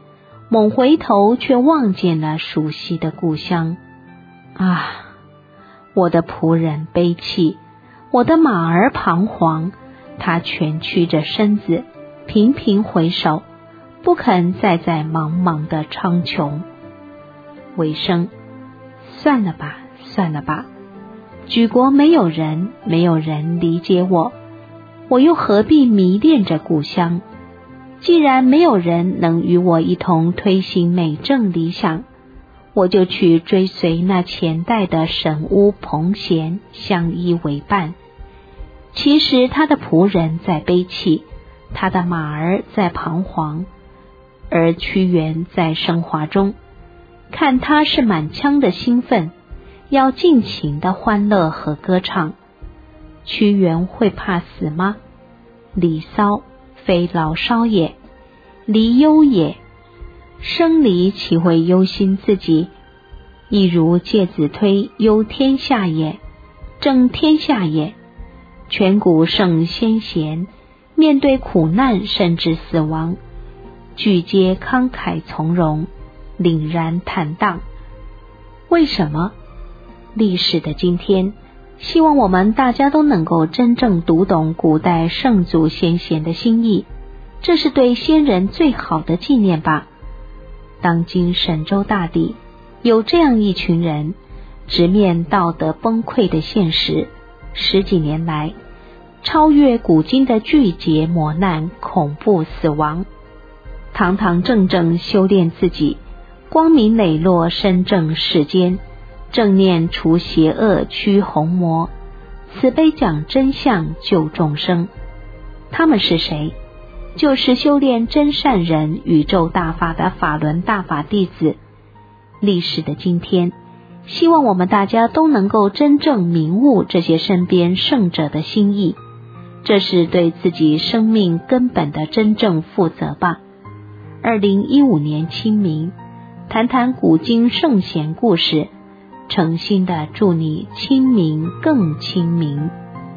猛回头却望见了熟悉的故乡。啊，我的仆人悲泣，我的马儿彷徨，他蜷曲着身子，频频回首，不肯再在茫茫的苍穹。尾声，算了吧，算了吧，举国没有人，没有人理解我，我又何必迷恋着故乡？既然没有人能与我一同推行美政理想，我就去追随那前代的神巫彭贤相依为伴。其实他的仆人在悲泣，他的马儿在彷徨，而屈原在升华中，看他是满腔的兴奋，要尽情的欢乐和歌唱。屈原会怕死吗？离骚非老骚也，离忧也。生离岂会忧心自己？亦如介子推忧天下也，正天下也。全古圣先贤面对苦难甚至死亡，俱皆慷慨从容，凛然坦荡。为什么？历史的今天，希望我们大家都能够真正读懂古代圣祖先贤的心意，这是对先人最好的纪念吧。当今神州大地有这样一群人，直面道德崩溃的现实，十几年来超越古今的巨劫磨难、恐怖死亡，堂堂正正修炼自己，光明磊落身正世间，正念除邪恶驱红魔，慈悲讲真相救众生。他们是谁？就是修炼真善人宇宙大法的法轮大法弟子。历史的今天，希望我们大家都能够真正明悟这些身边圣者的心意，这是对自己生命根本的真正负责吧。二零一五年清明，谈谈古今圣贤故事，诚心的祝你清明更清明。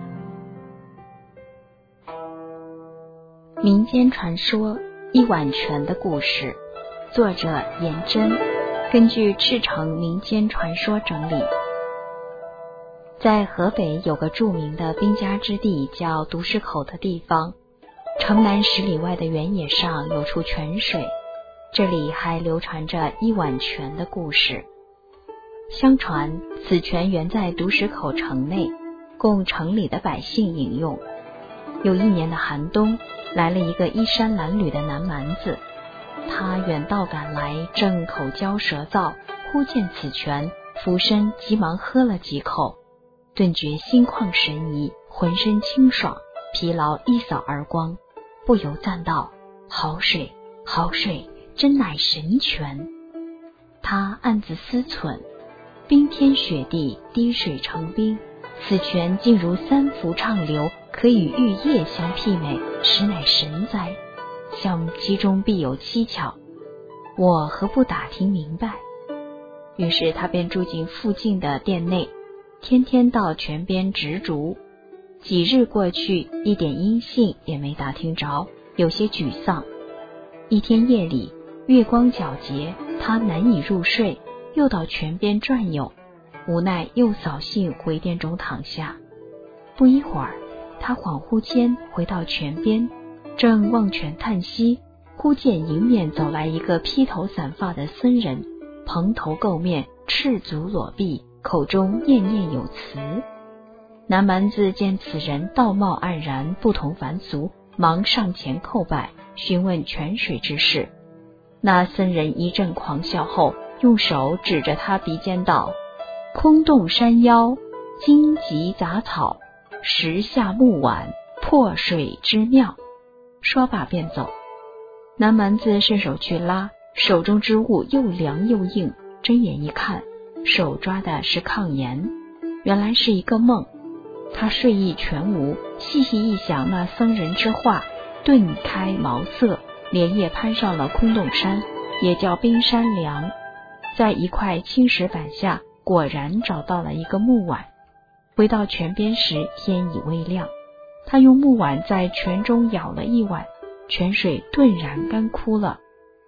民间传说一碗泉的故事，作者颜真，根据赤城民间传说整理。在河北有个著名的兵家之地叫独石口的地方，城南十里外的原野上有处泉水，这里还流传着一碗泉的故事。相传此泉原在独石口城内，供城里的百姓饮用。有一年的寒冬，来了一个衣衫褴褛的男蛮子，他远道赶来，正口焦舌燥，忽见此泉，俯身急忙喝了几口，顿觉心旷神怡，浑身清爽，疲劳一扫而光，不由赞道：好水，好水，真乃神泉。他暗自思忖，冰天雪地，滴水成冰，此泉竟如三伏畅流，可与玉液相媲美，实乃神哉！想其中必有蹊跷，我何不打听明白？于是他便住进附近的店内，天天到泉边执烛。几日过去，一点音信也没打听着，有些沮丧。一天夜里，月光皎洁，他难以入睡，又到泉边转悠，无奈又扫兴回店中躺下。不一会儿，他恍惚间回到泉边，正望泉叹息，忽见迎面走来一个披头散发的僧人，蓬头垢面，赤足裸臂，口中念念有词。南蛮子见此人道貌岸然，不同凡俗，忙上前叩拜，询问泉水之事。那僧人一阵狂笑后，用手指着他鼻尖道：空洞山腰，荆棘杂草，石下木碗，破水之妙。说罢便走。南蛮子伸手去拉，手中之物又凉又硬，睁眼一看，手抓的是炕沿，原来是一个梦。他睡意全无，细细一想那僧人之话，顿开茅塞，连夜攀上了空洞山，也叫冰山凉。在一块青石板下，果然找到了一个木碗。回到泉边时，天已微亮，他用木碗在泉中舀了一碗，泉水顿然干枯了。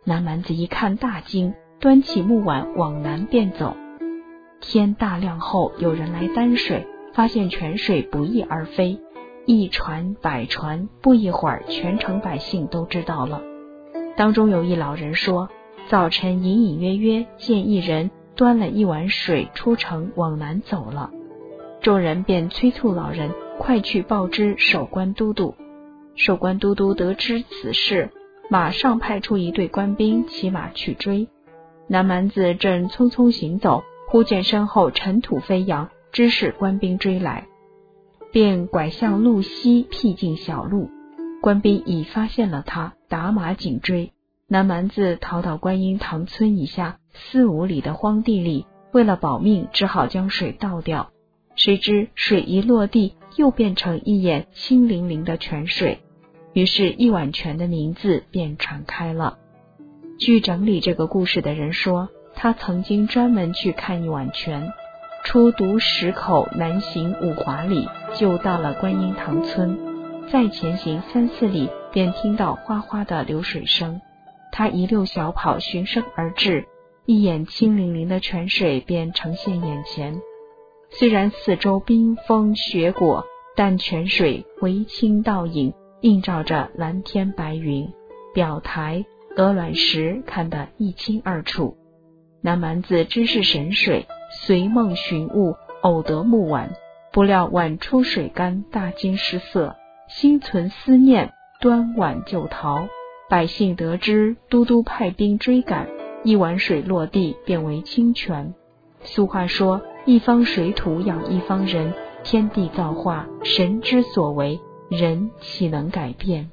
南蛮子一看大惊，端起木碗往南便走。天大亮后，有人来担水，发现泉水不翼而飞，一传百传，不一会儿全城百姓都知道了。当中有一老人说，早晨隐隐约约见一人端了一碗水出城往南走了。众人便催促老人快去报知守关都督。守关都督得知此事，马上派出一队官兵骑马去追。南蛮子正匆匆行走，忽见身后尘土飞扬，知是官兵追来，便拐向路西僻静小路。官兵已发现了他，打马紧追。南蛮子逃到观音堂村以下四五里的荒地里，为了保命，只好将水倒掉。谁知水一落地，又变成一眼清灵灵的泉水，于是一碗泉的名字便传开了。据整理这个故事的人说，他曾经专门去看一碗泉，出独石口南行五华里，就到了观音堂村，再前行三四里，便听到哗哗的流水声。他一溜小跑循声而至，一眼清灵灵的泉水便呈现眼前。虽然四周冰封雪果，但泉水回清倒影，映照着蓝天白云，表台鹅卵石看得一清二楚。南蛮子知是神水，随梦寻物，偶得木碗，不料碗出水干，大惊失色，心存思念，端碗就逃。百姓得知，都督派兵追赶，一碗水落地，变为清泉。俗话说，一方水土养一方人，天地造化，神之所为，人岂能改变？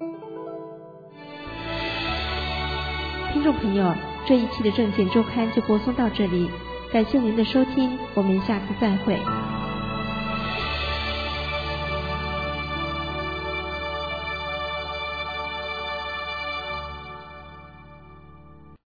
听众朋友，这一期的证件周刊就播送到这里，感谢您的收听，我们下次再会。